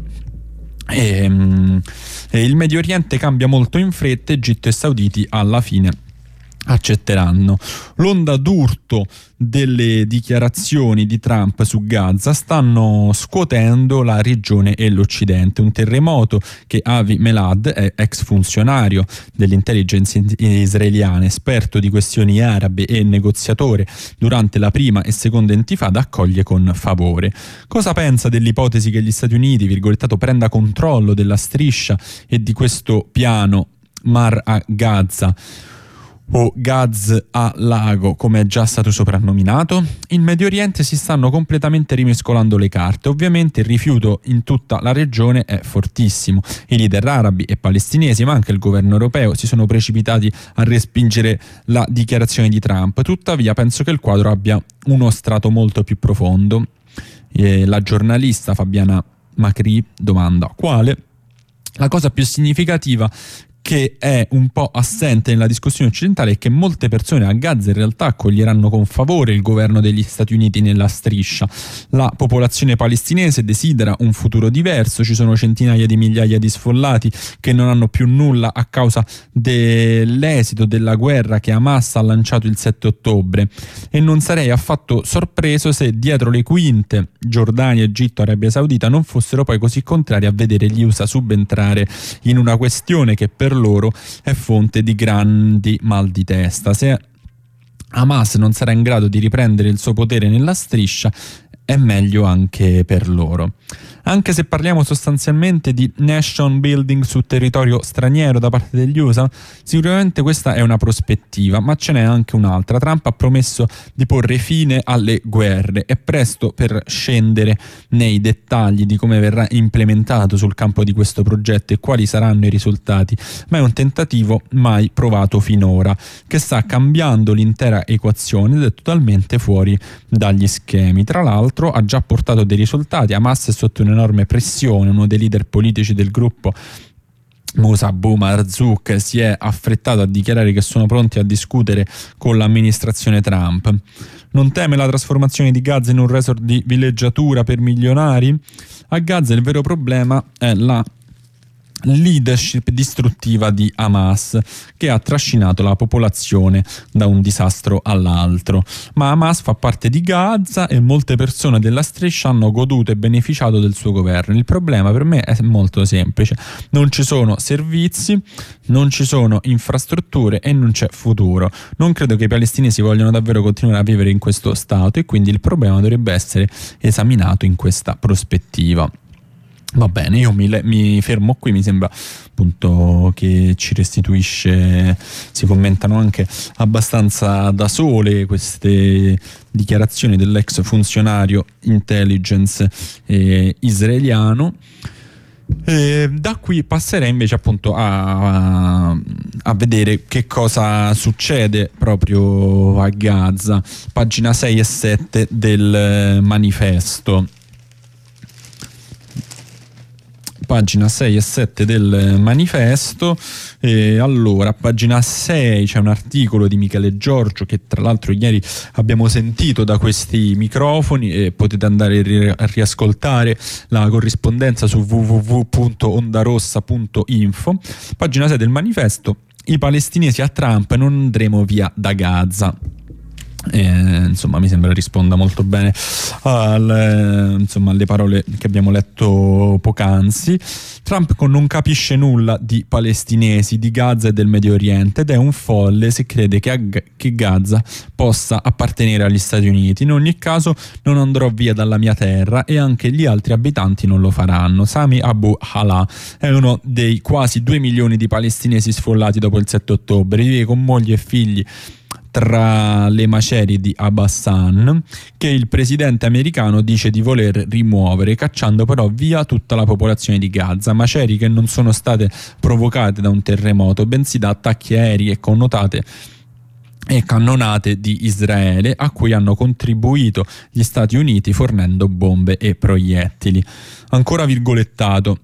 E, mh, e il Medio Oriente cambia molto in fretta, Egitto e Sauditi alla fine accetteranno. L'onda d'urto delle dichiarazioni di Trump su Gaza stanno scuotendo la regione e l'Occidente. Un terremoto che Avi Melad, ex funzionario dell'intelligence israeliana, esperto di questioni arabe e negoziatore durante la prima e seconda intifada, accoglie con favore. Cosa pensa dell'ipotesi che gli Stati Uniti, virgolettato, prenda controllo della striscia e di questo piano Mar a Gaza, o Gaz a Lago, come è già stato soprannominato? In Medio Oriente si stanno completamente rimescolando le carte. Ovviamente il rifiuto in tutta la regione è fortissimo. I leader arabi e palestinesi, ma anche il governo europeo, si sono precipitati a respingere la dichiarazione di Trump. Tuttavia penso che il quadro abbia uno strato molto più profondo. E la giornalista Fabiana Macri domanda: quale? La cosa più significativa che è un po' assente nella discussione occidentale è che molte persone a Gaza in realtà accoglieranno con favore il governo degli Stati Uniti nella striscia. La popolazione palestinese desidera un futuro diverso, ci sono centinaia di migliaia di sfollati che non hanno più nulla a causa dell'esito della guerra che Hamas ha lanciato il sette ottobre, e non sarei affatto sorpreso se dietro le quinte Giordania, Egitto, Arabia Saudita non fossero poi così contrari a vedere gli U S A subentrare in una questione che per loro è fonte di grandi mal di testa. Se Hamas non sarà in grado di riprendere il suo potere nella striscia, è meglio anche per loro. Anche se parliamo sostanzialmente di nation building su territorio straniero da parte degli U S A, sicuramente questa è una prospettiva, ma ce n'è anche un'altra. Trump ha promesso di porre fine alle guerre. È presto per scendere nei dettagli di come verrà implementato sul campo di questo progetto e quali saranno i risultati, ma è un tentativo mai provato finora, che sta cambiando l'intera equazione ed è totalmente fuori dagli schemi. Tra l'altro ha già portato dei risultati. Hamas è sotto un'enorme pressione, uno dei leader politici del gruppo, Moussa Abu Marzouk, si è affrettato a dichiarare che sono pronti a discutere con l'amministrazione Trump. Non teme la trasformazione di Gaza in un resort di villeggiatura per milionari? A Gaza il vero problema è la leadership distruttiva di Hamas, che ha trascinato la popolazione da un disastro all'altro. Ma Hamas fa parte di Gaza e molte persone della striscia hanno goduto e beneficiato del suo governo. Il problema per me è molto semplice: non ci sono servizi, non ci sono infrastrutture e non c'è futuro. Non credo che i palestinesi vogliano davvero continuare a vivere in questo stato, e quindi il problema dovrebbe essere esaminato in questa prospettiva. Va bene, io mi, mi fermo qui, mi sembra appunto che ci restituisce, si commentano anche abbastanza da sole queste dichiarazioni dell'ex funzionario intelligence eh, israeliano. E da qui passerei invece appunto a, a, a vedere che cosa succede proprio a Gaza, pagina sei e sette del manifesto. Pagina sei e sette del manifesto. E allora, a pagina sei c'è un articolo di Michele Giorgio che tra l'altro ieri abbiamo sentito da questi microfoni, e potete andare a riascoltare la corrispondenza su w w w punto ondarossa punto info. Pagina sei del manifesto: i palestinesi a Trump, non andremo via da Gaza. Eh, insomma, mi sembra risponda molto bene al, insomma, alle parole che abbiamo letto poc'anzi. Trump non capisce nulla di palestinesi, di Gaza e del Medio Oriente, ed è un folle se crede che, a, che Gaza possa appartenere agli Stati Uniti. In ogni caso non andrò via dalla mia terra e anche gli altri abitanti non lo faranno. Sami Abu Hala è uno dei quasi due milioni di palestinesi sfollati dopo il sette ottobre, vive con moglie e figli tra le macerie di Abbassan, che il presidente americano dice di voler rimuovere, cacciando però via tutta la popolazione di Gaza. Macerie che non sono state provocate da un terremoto, bensì da attacchi aerei e connotate e cannonate di Israele, a cui hanno contribuito gli Stati Uniti fornendo bombe e proiettili. Ancora virgolettato: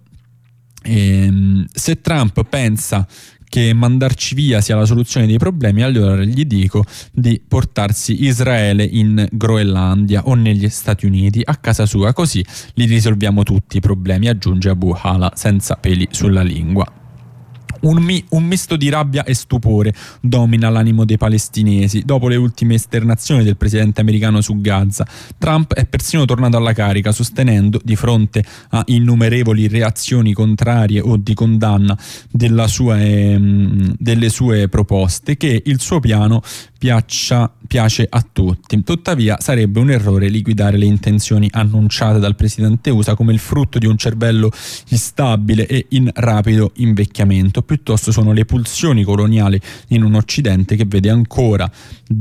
ehm, se Trump pensa che mandarci via sia la soluzione dei problemi, allora gli dico di portarsi Israele in Groenlandia o negli Stati Uniti a casa sua, così li risolviamo tutti i problemi, aggiunge Abu Hala senza peli sulla lingua. Un, mi, un misto di rabbia e stupore domina l'animo dei palestinesi dopo le ultime esternazioni del presidente americano su Gaza. Trump è persino tornato alla carica, sostenendo, di fronte a innumerevoli reazioni contrarie o di condanna della sua, ehm, delle sue proposte, che il suo piano piaccia, piace a tutti. Tuttavia sarebbe un errore liquidare le intenzioni annunciate dal presidente U S A come il frutto di un cervello instabile e in rapido invecchiamento. Piuttosto sono le pulsioni coloniali in un Occidente che vede ancora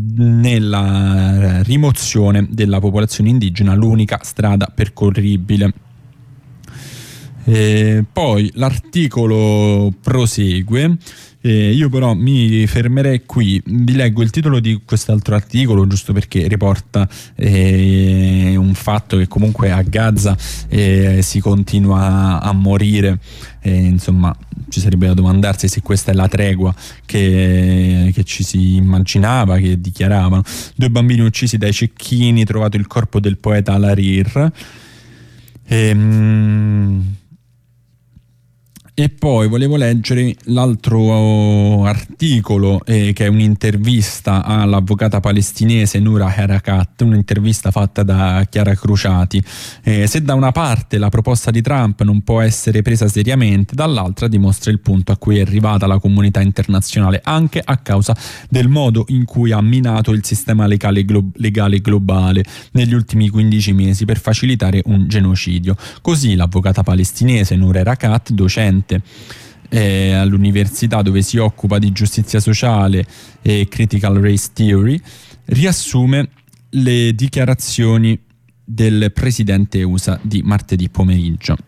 nella rimozione della popolazione indigena l'unica strada percorribile. E poi l'articolo prosegue. Eh, io però mi fermerei qui, vi leggo il titolo di quest'altro articolo giusto perché riporta eh, un fatto che comunque a Gaza eh, si continua a morire, eh, insomma ci sarebbe da domandarsi se questa è la tregua che, che ci si immaginava, che dichiaravano. Due bambini uccisi dai cecchini, trovato il corpo del poeta Al-Harir. Ehm... E poi volevo leggere l'altro articolo eh, che è un'intervista all'avvocata palestinese Noura Erakat, un'intervista fatta da Chiara Cruciati. Eh, se da una parte la proposta di Trump non può essere presa seriamente, dall'altra dimostra il punto a cui è arrivata la comunità internazionale, anche a causa del modo in cui ha minato il sistema legale, glo- legale globale negli ultimi quindici mesi per facilitare un genocidio. Così l'avvocata palestinese Noura Erakat, docente Eh, all'università dove si occupa di giustizia sociale e critical race theory, riassume le dichiarazioni del presidente U S A di martedì pomeriggio.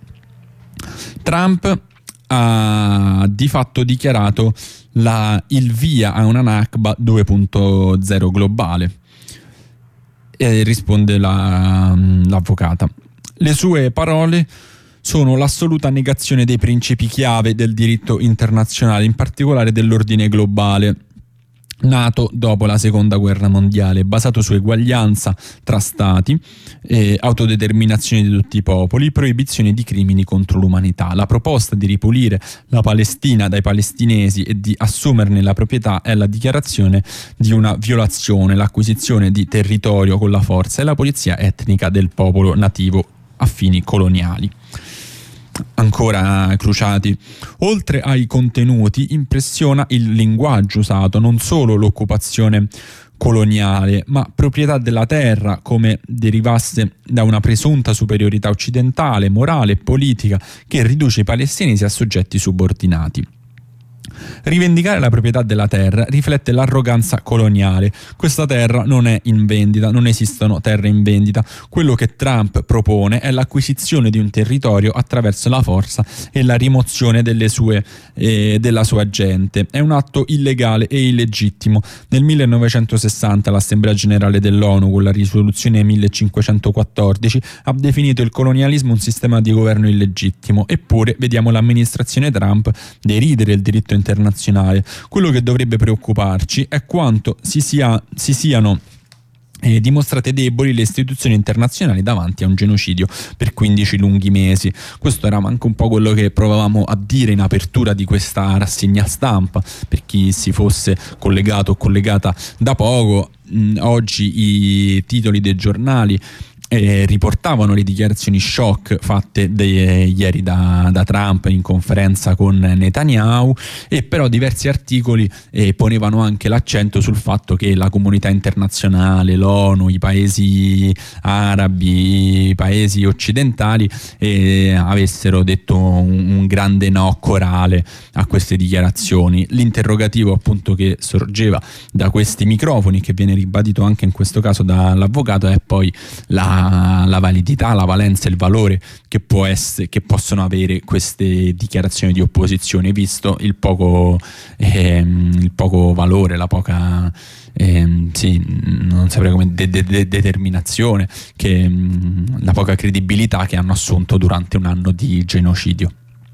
Trump ha di fatto dichiarato la, il via a una Nakba due punto zero globale, e risponde la, l'avvocata. Le sue parole sono l'assoluta negazione dei principi chiave del diritto internazionale, in particolare dell'ordine globale, nato dopo la seconda guerra mondiale, basato su eguaglianza tra stati, eh, autodeterminazione di tutti i popoli, proibizione di crimini contro l'umanità. La proposta di ripulire la Palestina dai palestinesi e di assumerne la proprietà è la dichiarazione di una violazione, l'acquisizione di territorio con la forza e la pulizia etnica del popolo nativo a fini coloniali. Ancora Cruciati. Oltre ai contenuti, impressiona il linguaggio usato, non solo l'occupazione coloniale, ma proprietà della terra come derivasse da una presunta superiorità occidentale, morale e politica che riduce i palestinesi a soggetti subordinati. Rivendicare la proprietà della terra riflette l'arroganza coloniale. Questa terra non è in vendita, non esistono terre in vendita. Quello che Trump propone è l'acquisizione di un territorio attraverso la forza e la rimozione delle sue, eh, della sua gente. È un atto illegale e illegittimo. Nel millenovecentosessanta l'Assemblea Generale dell'ONU, con la risoluzione millecinquecentoquattordici, ha definito il colonialismo un sistema di governo illegittimo. Eppure vediamo l'amministrazione Trump deridere il diritto internazionale. Quello che dovrebbe preoccuparci è quanto si, sia, si siano eh, dimostrate deboli le istituzioni internazionali davanti a un genocidio per quindici lunghi mesi. Questo era anche un po' quello che provavamo a dire in apertura di questa rassegna stampa, per chi si fosse collegato o collegata da poco. Mh, oggi i titoli dei giornali Eh, riportavano le dichiarazioni shock fatte de- ieri da, da Trump in conferenza con Netanyahu, e però diversi articoli eh, ponevano anche l'accento sul fatto che la comunità internazionale, l'ONU, i paesi arabi, i paesi occidentali eh, avessero detto un, un grande no corale a queste dichiarazioni. L'interrogativo appunto che sorgeva da questi microfoni, che viene ribadito anche in questo caso dall'avvocato, è poi la la validità, la valenza e il valore che può essere, che possono avere queste dichiarazioni di opposizione, visto il poco ehm, il poco valore, la poca ehm, sì, non saprei come de- de- de- determinazione, che mh, la poca credibilità che hanno assunto durante un anno di genocidio.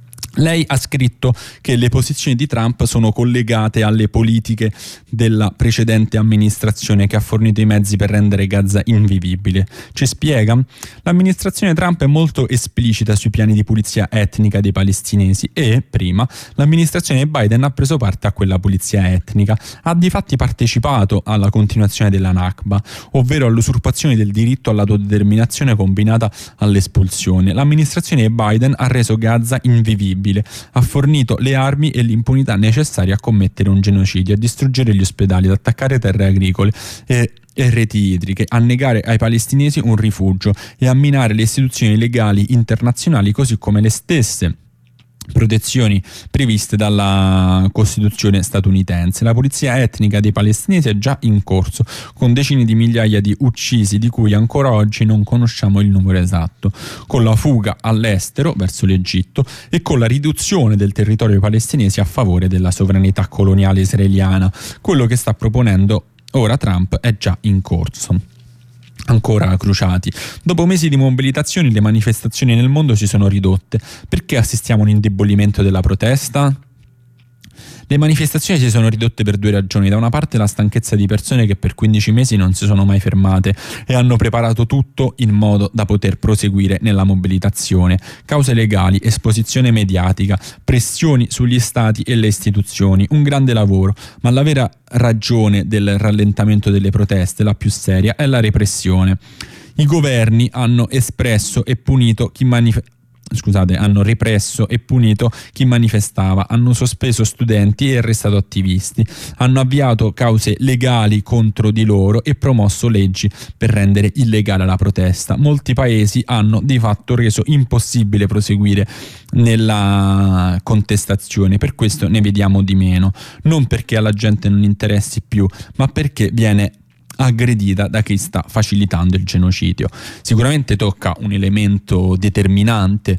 Lei ha scritto che le posizioni di Trump sono collegate alle politiche della precedente amministrazione che ha fornito i mezzi per rendere Gaza invivibile. Ci spiega? L'amministrazione Trump è molto esplicita sui piani di pulizia etnica dei palestinesi e, prima, l'amministrazione Biden ha preso parte a quella pulizia etnica. Ha difatti partecipato alla continuazione della Nakba, ovvero all'usurpazione del diritto all'autodeterminazione combinata all'espulsione. L'amministrazione Biden ha reso Gaza invivibile, ha fornito le armi e l'impunità necessarie a commettere un genocidio, a distruggere gli ospedali, ad attaccare terre agricole e, e reti idriche, a negare ai palestinesi un rifugio e a minare le istituzioni legali internazionali, così come le stesse protezioni previste dalla Costituzione statunitense. La pulizia etnica dei palestinesi è già in corso, con decine di migliaia di uccisi di cui ancora oggi non conosciamo il numero esatto, con la fuga all'estero verso l'Egitto e con la riduzione del territorio palestinese a favore della sovranità coloniale israeliana. Quello che sta proponendo ora Trump è già in corso. Ancora cruciati. Dopo mesi di mobilitazioni, le manifestazioni nel mondo si sono ridotte. Perché assistiamo a un indebolimento della protesta? Le manifestazioni si sono ridotte per due ragioni. Da una parte la stanchezza di persone che per quindici mesi non si sono mai fermate e hanno preparato tutto in modo da poter proseguire nella mobilitazione. Cause legali, esposizione mediatica, pressioni sugli stati e le istituzioni, un grande lavoro, ma la vera ragione del rallentamento delle proteste, la più seria, è la repressione. I governi hanno espresso e punito chi manifesta Scusate, hanno represso e punito chi manifestava, hanno sospeso studenti e arrestato attivisti, hanno avviato cause legali contro di loro e promosso leggi per rendere illegale la protesta. Molti paesi hanno di fatto reso impossibile proseguire nella contestazione, per questo ne vediamo di meno, non perché alla gente non interessi più, ma perché viene aggredita da chi sta facilitando il genocidio. Sicuramente tocca un elemento determinante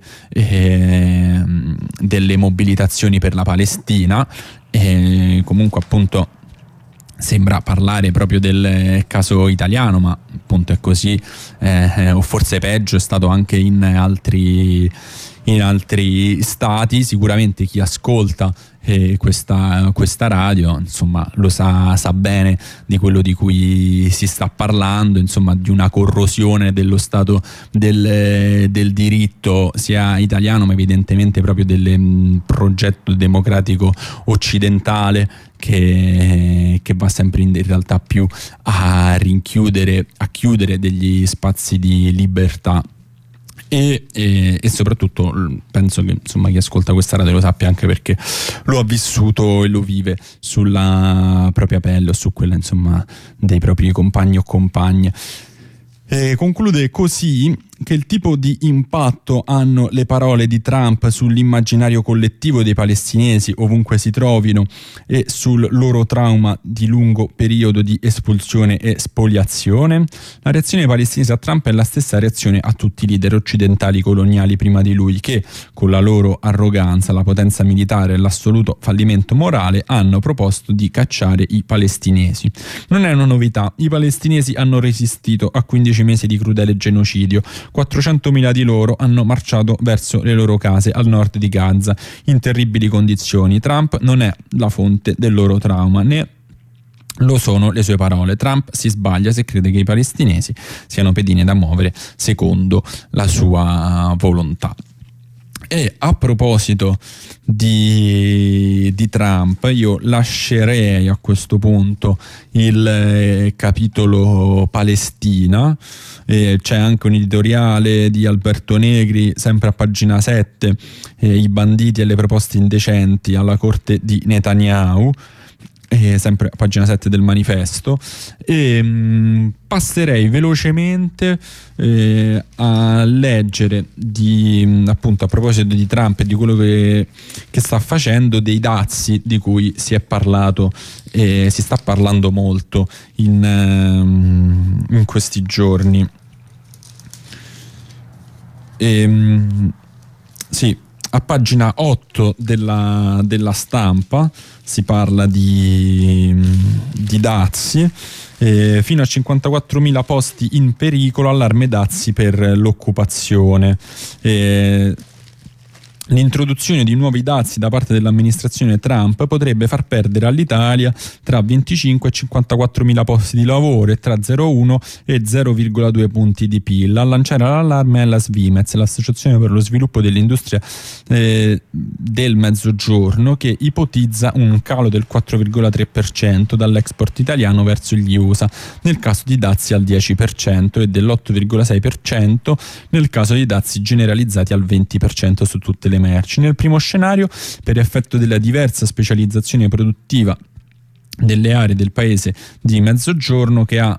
eh, delle mobilitazioni per la Palestina, e comunque appunto sembra parlare proprio del caso italiano, ma appunto è così, eh, o forse peggio è stato anche in altri in altri stati. Sicuramente chi ascolta eh, questa, questa radio insomma lo sa, sa bene di quello di cui si sta parlando, insomma di una corrosione dello stato del, del diritto sia italiano ma evidentemente proprio del mh, progetto democratico occidentale che, che va sempre in, in realtà più a rinchiudere, a chiudere degli spazi di libertà. E, e, e soprattutto penso che insomma chi ascolta questa radio lo sappia anche perché lo ha vissuto e lo vive sulla propria pelle o su quella insomma dei propri compagni o compagne. E conclude così che il tipo di impatto hanno le parole di Trump sull'immaginario collettivo dei palestinesi ovunque si trovino e sul loro trauma di lungo periodo di espulsione e spoliazione. La reazione palestinese a Trump è la stessa reazione a tutti i leader occidentali coloniali prima di lui che, con la loro arroganza, la potenza militare e l'assoluto fallimento morale, hanno proposto di cacciare i palestinesi. Non è una novità, i palestinesi hanno resistito a quindici mesi di crudele genocidio. quattrocentomila di loro hanno marciato verso le loro case al nord di Gaza in terribili condizioni. Trump non è la fonte del loro trauma, né lo sono le sue parole. Trump si sbaglia se crede che i palestinesi siano pedine da muovere secondo la sua volontà. E a proposito di, di Trump, io lascerei a questo punto il eh, capitolo Palestina. Eh, c'è anche un editoriale di Alberto Negri, sempre a pagina sette, eh, i banditi e le proposte indecenti alla corte di Netanyahu, eh, sempre a pagina sette del Manifesto. E mh, passerei velocemente eh, a leggere di, appunto a proposito di Trump e di quello che, che sta facendo, dei dazi di cui si è parlato e eh, si sta parlando molto in, in questi giorni. E, sì, a pagina otto della, della Stampa si parla di, di dazi. Eh, fino a cinquantaquattromila posti in pericolo, allarme dazi per l'occupazione. Eh, L'introduzione di nuovi dazi da parte dell'amministrazione Trump potrebbe far perdere all'Italia tra venticinque e cinquantaquattromila posti di lavoro e tra zero virgola uno e zero virgola due punti di P I L. A lanciare l'allarme è la Svimez, l'Associazione per lo sviluppo dell'industria eh, del Mezzogiorno, che ipotizza un calo del quattro virgola tre per cento dall'export italiano verso gli U S A nel caso di dazi al dieci per cento e dell'otto virgola sei per cento nel caso di dazi generalizzati al venti per cento su tutte le merci. Nel primo scenario, per effetto della diversa specializzazione produttiva delle aree del paese di Mezzogiorno, che ha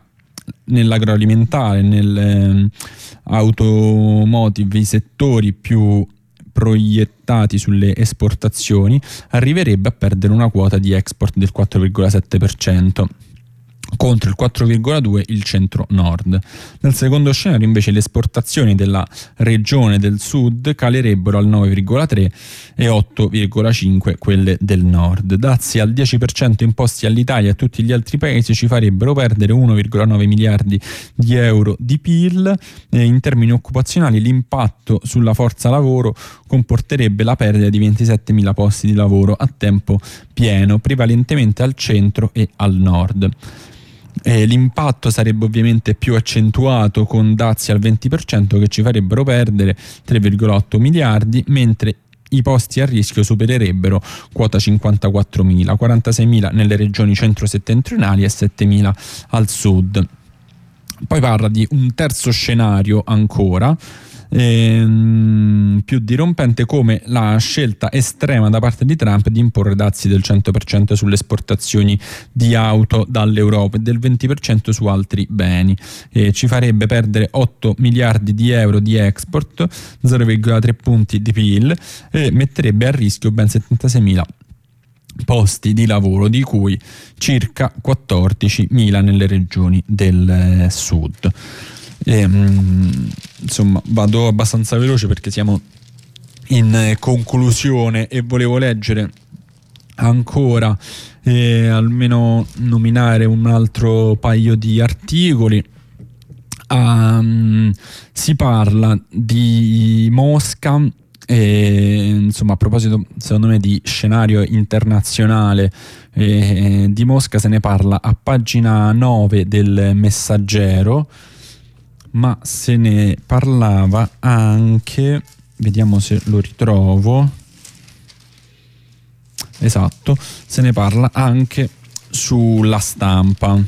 nell'agroalimentare, nell'automotive, i settori più proiettati sulle esportazioni, arriverebbe a perdere una quota di export del quattro virgola sette per cento. Contro il quattro virgola due il centro-nord. Nel secondo scenario invece le esportazioni della regione del sud calerebbero al nove virgola tre e otto virgola cinque quelle del nord. Dazi al dieci per cento imposti all'Italia e a tutti gli altri paesi ci farebbero perdere uno virgola nove miliardi di euro di P I L. E in termini occupazionali l'impatto sulla forza lavoro comporterebbe la perdita di ventisettemila posti di lavoro a tempo pieno, prevalentemente al centro e al nord. Eh, l'impatto sarebbe ovviamente più accentuato con dazi al venti per cento che ci farebbero perdere tre virgola otto miliardi, mentre i posti a rischio supererebbero quota cinquantaquattromila, quarantaseimila nelle regioni centro-settentrionali e settemila al sud. Poi parla di un terzo scenario ancora, Ehm, più dirompente, come la scelta estrema da parte di Trump di imporre dazi del cento per cento sulle esportazioni di auto dall'Europa e del venti per cento su altri beni. E ci farebbe perdere otto miliardi di euro di export, zero virgola tre punti di P I L, e metterebbe a rischio ben settantaseimila posti di lavoro, di cui circa quattordicimila nelle regioni del sud. E, insomma, vado abbastanza veloce perché siamo in conclusione e volevo leggere ancora eh, almeno nominare un altro paio di articoli. Um, si parla di Mosca e, insomma, a proposito secondo me di scenario internazionale eh, di Mosca se ne parla a pagina nove del Messaggero, ma se ne parlava anche, vediamo se lo ritrovo, esatto, se ne parla anche sulla Stampa.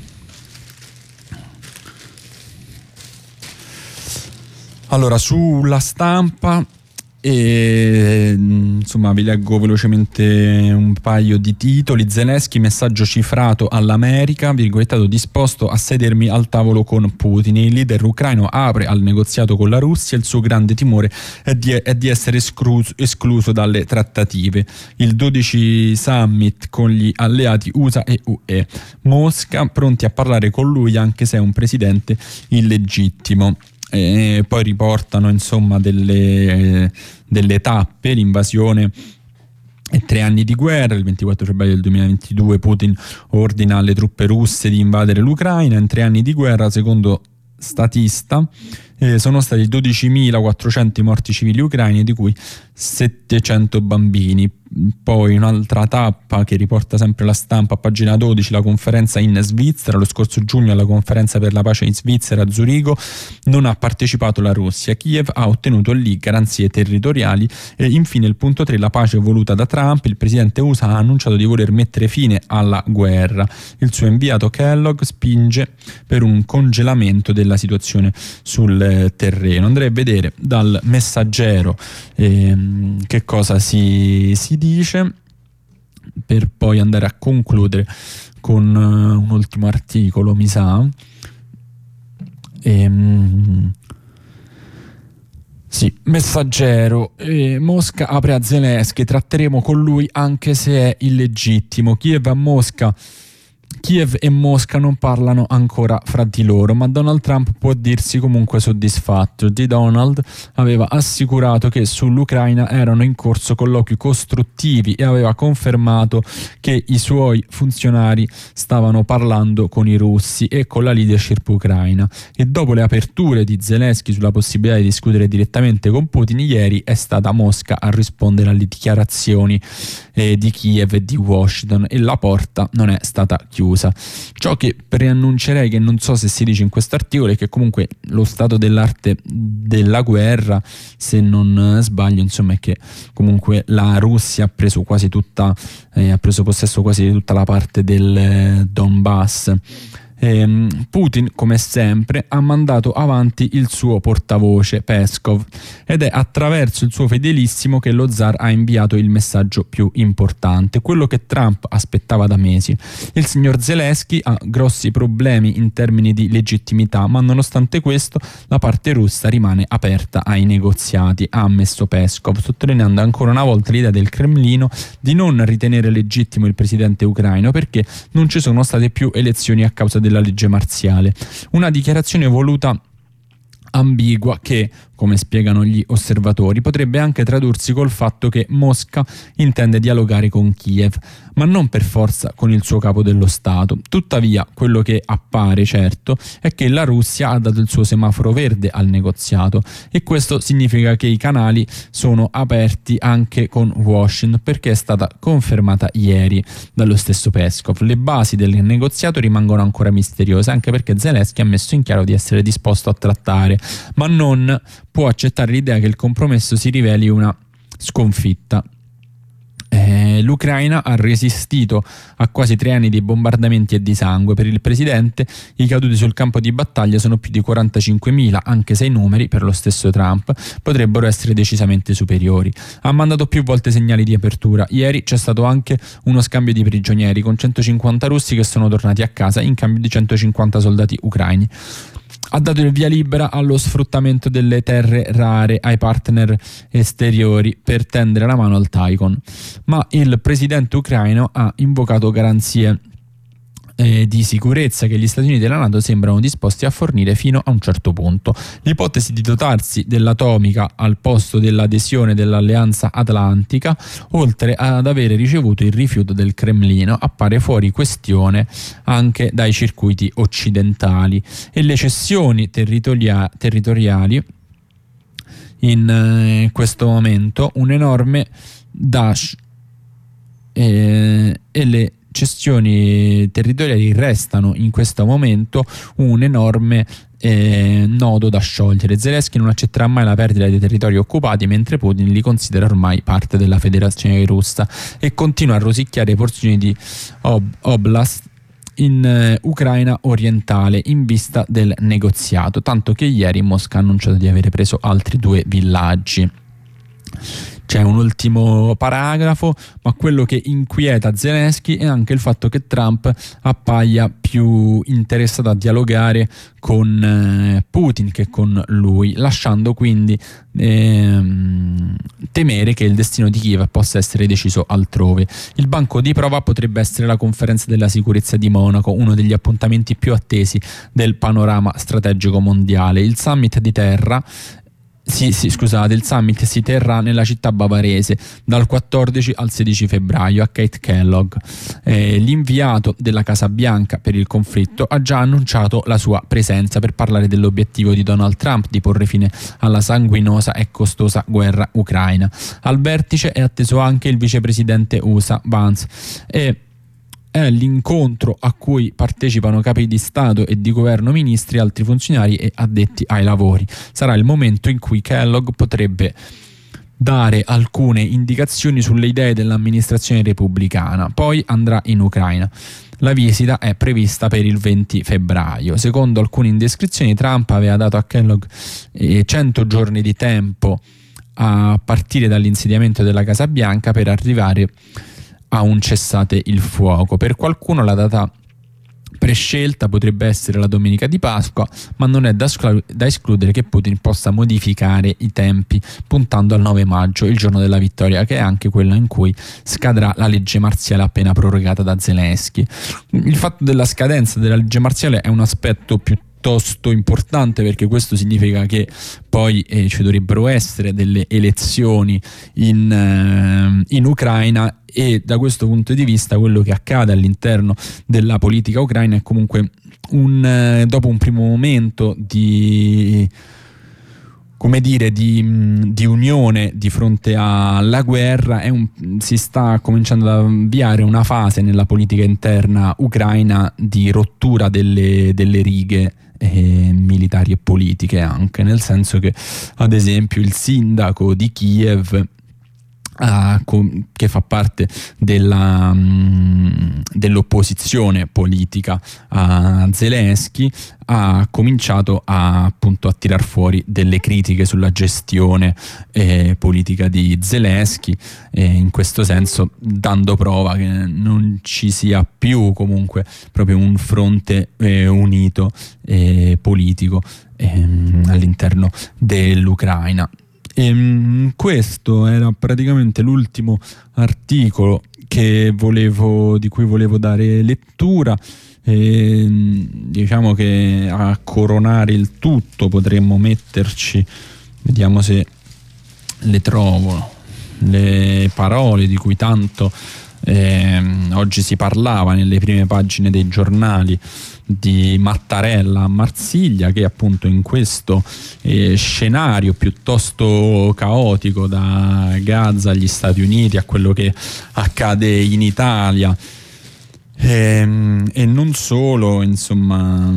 Allora, sulla Stampa e insomma vi leggo velocemente un paio di titoli. Zelensky, messaggio cifrato all'America, virgolettato, disposto a sedermi al tavolo con Putin. Il leader ucraino apre al negoziato con la Russia, il suo grande timore è di, è di essere escluso, escluso dalle trattative. Il dodici summit con gli alleati U S A e U E. Mosca pronti a parlare con lui anche se è un presidente illegittimo. E poi riportano insomma delle, eh, delle tappe: l'invasione e tre anni di guerra. Il ventiquattro febbraio del duemilaventidue Putin ordina alle truppe russe di invadere l'Ucraina. In tre anni di guerra, secondo Statista, eh, sono stati dodicimilaquattrocento i morti civili ucraini, di cui settecento bambini. Poi un'altra tappa che riporta sempre la Stampa a pagina dodici, la conferenza in Svizzera. Lo scorso giugno alla conferenza per la pace in Svizzera a Zurigo non ha partecipato la Russia. Kiev ha ottenuto lì garanzie territoriali. E infine il punto tre, la pace voluta da Trump. Il presidente U S A ha annunciato di voler mettere fine alla guerra. Il suo inviato Kellogg spinge per un congelamento della situazione sul terreno. Andrei a vedere dal Messaggero ehm, che cosa si, si dice, per poi andare a concludere con uh, un ultimo articolo, mi sa. Ehm, sì, Messaggero, eh, Mosca apre a Zelensky, tratteremo con lui anche se è illegittimo. Kiev a Mosca Kiev e Mosca non parlano ancora fra di loro, ma Donald Trump può dirsi comunque soddisfatto. Di Donald aveva assicurato che sull'Ucraina erano in corso colloqui costruttivi e aveva confermato che i suoi funzionari stavano parlando con i russi e con la leadership ucraina. E dopo le aperture di Zelensky sulla possibilità di discutere direttamente con Putin, ieri è stata Mosca a rispondere alle dichiarazioni eh, di Kiev e di Washington, e la porta non è stata chiusa. Ciò che preannuncerei, che non so se si dice in questo articolo, è che comunque lo stato dell'arte della guerra, se non sbaglio, insomma, è che comunque la Russia ha preso quasi tutta eh, ha preso possesso quasi di tutta la parte del Donbass, ehm, Putin, come sempre, ha mandato avanti il suo portavoce Peskov, ed è attraverso il suo fedelissimo che lo zar ha inviato il messaggio più importante, quello che Trump aspettava da mesi. Il signor Zelensky ha grossi problemi in termini di legittimità, ma nonostante questo la parte russa rimane aperta ai negoziati, ha ammesso Peskov, sottolineando ancora una volta l'idea del Cremlino di non ritenere legittimo il presidente ucraino perché non ci sono state più elezioni a causa della legge marziale. Una dichiarazione voluta ambigua che, come spiegano gli osservatori, potrebbe anche tradursi col fatto che Mosca intende dialogare con Kiev, ma non per forza con il suo capo dello Stato. Tuttavia, quello che appare certo è che la Russia ha dato il suo semaforo verde al negoziato, e questo significa che i canali sono aperti anche con Washington, perché è stata confermata ieri dallo stesso Peskov. Le basi del negoziato rimangono ancora misteriose, anche perché Zelensky ha messo in chiaro di essere disposto a trattare, ma non può accettare l'idea che il compromesso si riveli una sconfitta. Eh, L'Ucraina ha resistito a quasi tre anni di bombardamenti e di sangue. Per il presidente i caduti sul campo di battaglia sono più di quarantacinquemila, anche se i numeri, per lo stesso Trump, potrebbero essere decisamente superiori. Ha mandato più volte segnali di apertura. Ieri c'è stato anche uno scambio di prigionieri con centocinquanta russi che sono tornati a casa in cambio di centocinquanta soldati ucraini. Ha dato il via libera allo sfruttamento delle terre rare ai partner esteriori per tendere la mano al Taikon, ma il presidente ucraino ha invocato garanzie eh, di sicurezza che gli Stati Uniti e la NATO sembrano disposti a fornire fino a un certo punto. L'ipotesi di dotarsi dell'atomica al posto dell'adesione dell'Alleanza Atlantica, oltre ad avere ricevuto il rifiuto del Cremlino, appare fuori questione anche dai circuiti occidentali, e le cessioni territoria- territoriali in eh, questo momento un enorme dash eh, e le cessioni territoriali restano in questo momento un enorme eh, nodo da sciogliere. Zelensky non accetterà mai la perdita dei territori occupati, mentre Putin li considera ormai parte della Federazione Russa e continua a rosicchiare porzioni di ob- oblast in eh, Ucraina orientale in vista del negoziato, tanto che ieri Mosca ha annunciato di avere preso altri due villaggi. C'è un ultimo paragrafo, ma quello che inquieta Zelensky è anche il fatto che Trump appaia più interessato a dialogare con eh, Putin che con lui, lasciando quindi ehm, temere che il destino di Kiev possa essere deciso altrove. Il banco di prova potrebbe essere la conferenza della sicurezza di Monaco, uno degli appuntamenti più attesi del panorama strategico mondiale. Il summit di terra Sì, sì, scusate, il summit si terrà nella città bavarese dal quattordici al sedici febbraio a Kate Kellogg. Eh, l'inviato della Casa Bianca per il conflitto ha già annunciato la sua presenza per parlare dell'obiettivo di Donald Trump di porre fine alla sanguinosa e costosa guerra ucraina. Al vertice è atteso anche il vicepresidente U S A Vance e è l'incontro a cui partecipano capi di Stato e di governo, ministri, altri funzionari e addetti ai lavori. Sarà il momento in cui Kellogg potrebbe dare alcune indicazioni sulle idee dell'amministrazione repubblicana. Poi andrà in Ucraina. La visita è prevista per il venti febbraio. Secondo alcune indiscrezioni, Trump aveva dato a Kellogg eh, cento giorni di tempo a partire dall'insediamento della Casa Bianca per arrivare a un cessate il fuoco. Per qualcuno la data prescelta potrebbe essere la domenica di Pasqua, ma non è da, esclu- da escludere che Putin possa modificare i tempi puntando al nove maggio, il giorno della vittoria, che è anche quello in cui scadrà la legge marziale appena prorogata da Zelensky. Il fatto della scadenza della legge marziale è un aspetto più piuttosto importante, perché questo significa che poi eh, ci dovrebbero essere delle elezioni in, eh, in Ucraina, e da questo punto di vista quello che accade all'interno della politica ucraina è comunque un eh, dopo un primo momento di come dire di, di unione di fronte alla guerra, è un, si sta cominciando ad avviare una fase nella politica interna ucraina di rottura delle, delle righe eh, militari e politiche, anche nel senso che ad esempio il sindaco di Kiev a, che fa parte della, mh, dell'opposizione politica a Zelensky, ha cominciato a, appunto, a tirar fuori delle critiche sulla gestione eh, politica di Zelensky, e in questo senso dando prova che non ci sia più comunque proprio un fronte eh, unito eh, politico eh, all'interno dell'Ucraina. E questo era praticamente l'ultimo articolo che volevo, di cui volevo dare lettura. E diciamo che a coronare il tutto potremmo metterci, vediamo se le trovo, le parole di cui tanto eh, oggi si parlava nelle prime pagine dei giornali, di Mattarella a Marsiglia, che appunto in questo eh, scenario piuttosto caotico, da Gaza agli Stati Uniti a quello che accade in Italia, e, e non solo, insomma,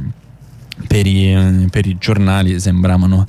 per i, per i giornali sembravano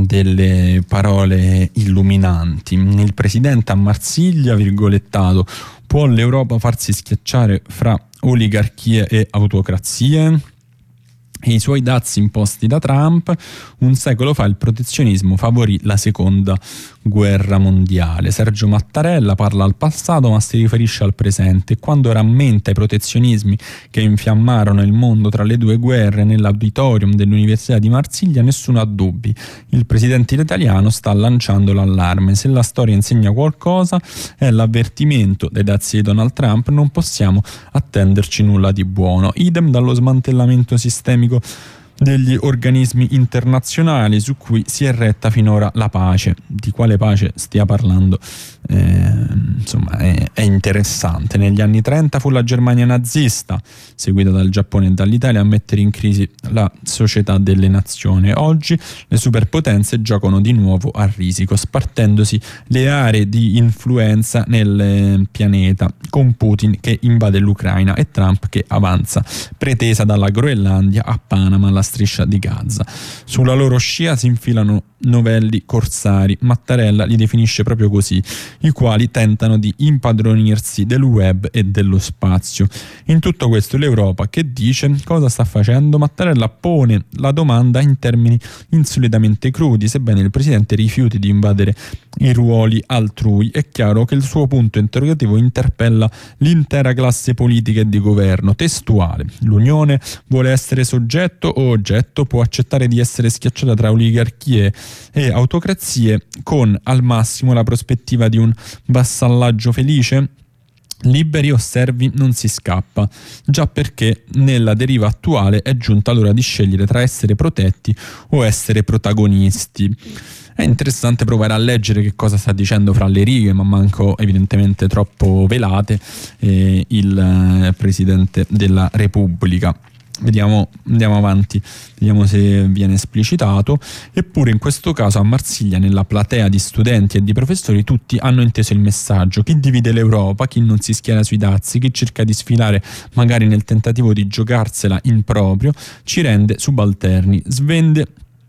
delle parole illuminanti. Il presidente a Marsiglia, virgolettato: può l'Europa farsi schiacciare fra oligarchie e autocrazie? E i suoi dazi imposti da Trump. Un secolo fa il protezionismo favorì la seconda guerra mondiale. Sergio Mattarella parla al passato ma si riferisce al presente, e quando rammenta i protezionismi che infiammarono il mondo tra le due guerre nell'auditorium dell'Università di Marsiglia, nessuno ha dubbi: il presidente italiano sta lanciando l'allarme. Se la storia insegna qualcosa è l'avvertimento dei dazi di Donald Trump, non possiamo attenderci nulla di buono. Idem dallo smantellamento sistemico degli organismi internazionali su cui si è retta finora la pace. Di quale pace stia parlando eh, insomma è, è interessante. Negli anni trenta fu la Germania nazista, seguita dal Giappone e dall'Italia, a mettere in crisi la società delle nazioni. Oggi le superpotenze giocano di nuovo a risico, spartendosi le aree di influenza nel pianeta, con Putin che invade l'Ucraina e Trump che avanza pretesa dalla Groenlandia a Panama alla striscia di Gaza. Sulla loro scia si infilano novelli corsari, Mattarella li definisce proprio così, i quali tentano di impadronirsi del web e dello spazio. In tutto questo l'Europa che dice? Cosa sta facendo? Mattarella pone la domanda in termini insolitamente crudi. Sebbene il presidente rifiuti di invadere i ruoli altrui, è chiaro che il suo punto interrogativo interpella l'intera classe politica e di governo. Testuale: l'Unione vuole essere soggetto o oggetto? Può accettare di essere schiacciata tra oligarchie e autocrazie, con al massimo la prospettiva di un vassallaggio felice? Liberi o servi non si scappa, già perché nella deriva attuale è giunta l'ora di scegliere tra essere protetti o essere protagonisti. È interessante provare a leggere che cosa sta dicendo fra le righe, ma manco evidentemente troppo velate, eh, il eh, Presidente della Repubblica. Vediamo, andiamo avanti, vediamo se viene esplicitato. Eppure in questo caso a Marsiglia, nella platea di studenti e di professori, tutti hanno inteso il messaggio: chi divide l'Europa, chi non si schiera sui dazi, chi cerca di sfilare magari nel tentativo di giocarsela in proprio, ci rende subalterni, svende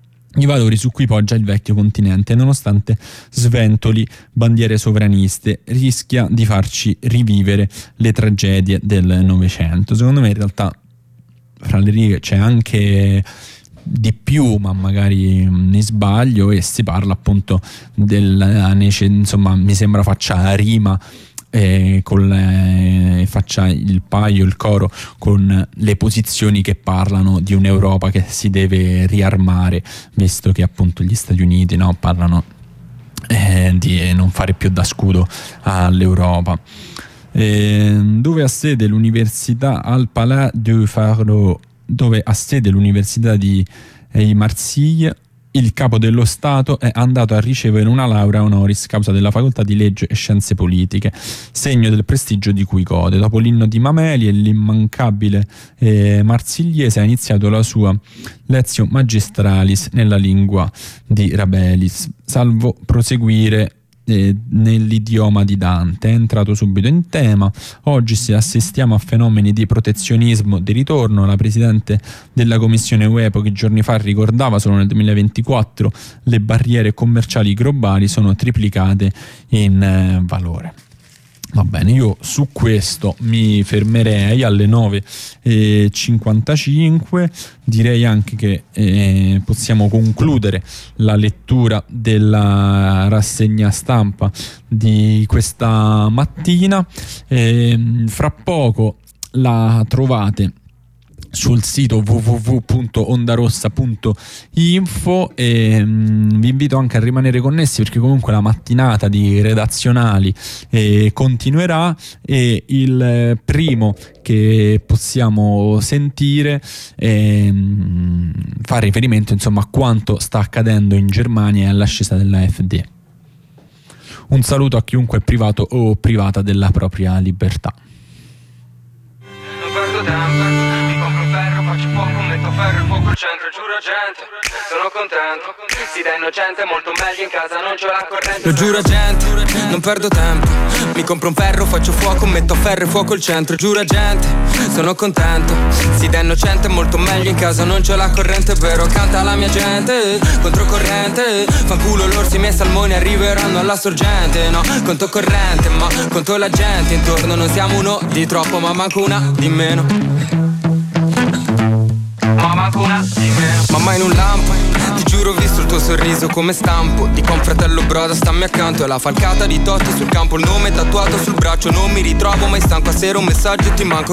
i valori su cui poggia il vecchio continente, nonostante sventoli bandiere sovraniste, rischia di farci rivivere le tragedie del Novecento. Secondo me in realtà fra le righe c'è anche di più, ma magari mi sbaglio, e si parla appunto del, insomma, mi sembra faccia rima eh, con le, faccia il paio, il coro con le posizioni che parlano di un'Europa che si deve riarmare, visto che appunto gli Stati Uniti, no, parlano eh, di non fare più da scudo all'Europa. Eh, dove ha sede l'università al Palais de Faro, dove ha sede l'università di eh, Marsiglia, il capo dello Stato è andato a ricevere una laurea honoris causa della facoltà di legge e scienze politiche, segno del prestigio di cui gode. Dopo l'inno di Mameli e l'immancabile eh, marsigliese, ha iniziato la sua lezione magistralis nella lingua di Rabelis, salvo proseguire eh, nell'idioma di Dante. È entrato subito in tema. Oggi se assistiamo a fenomeni di protezionismo di ritorno. La presidente della Commissione U E pochi giorni fa ricordava solo nel duemilaventiquattro le barriere commerciali globali sono triplicate in eh, valore. Va bene, io su questo mi fermerei alle nove e cinquantacinque. Direi anche che eh, possiamo concludere la lettura della rassegna stampa di questa mattina. Eh, fra poco la trovate sul sito w w w punto ondarossa punto info e mh, vi invito anche a rimanere connessi, perché comunque la mattinata di redazionali eh, continuerà, e il eh, primo che possiamo sentire eh, mh, fa riferimento insomma a quanto sta accadendo in Germania e all'ascesa della AfD. Un saluto a chiunque è privato o privata della propria libertà. Non perdo tempo, mi compro ferro, faccio fuoco, metto ferro, fuoco al centro, giuro gente, sono contento, si dà innocente, molto meglio in casa, non c'ho la corrente. Lo giuro gente, non perdo tempo, mi compro un ferro, faccio fuoco, metto ferro e fuoco al centro, giuro gente, sono contento, si dà innocente, molto meglio in casa, non c'ho la corrente, però canta la mia gente, controcorrente, fanculo l'orsi, i miei salmoni arriveranno alla sorgente, no, conto corrente, ma conto la gente intorno, non siamo uno di troppo, ma manco una di meno. Ma manco una di meno. Mamma in un lampo, ti giuro ho visto il tuo sorriso come stampo di confratello broda, stammi accanto, e la falcata di Totti sul campo, il nome tatuato sul braccio, non mi ritrovo mai stanco, a sera un messaggio e ti manco.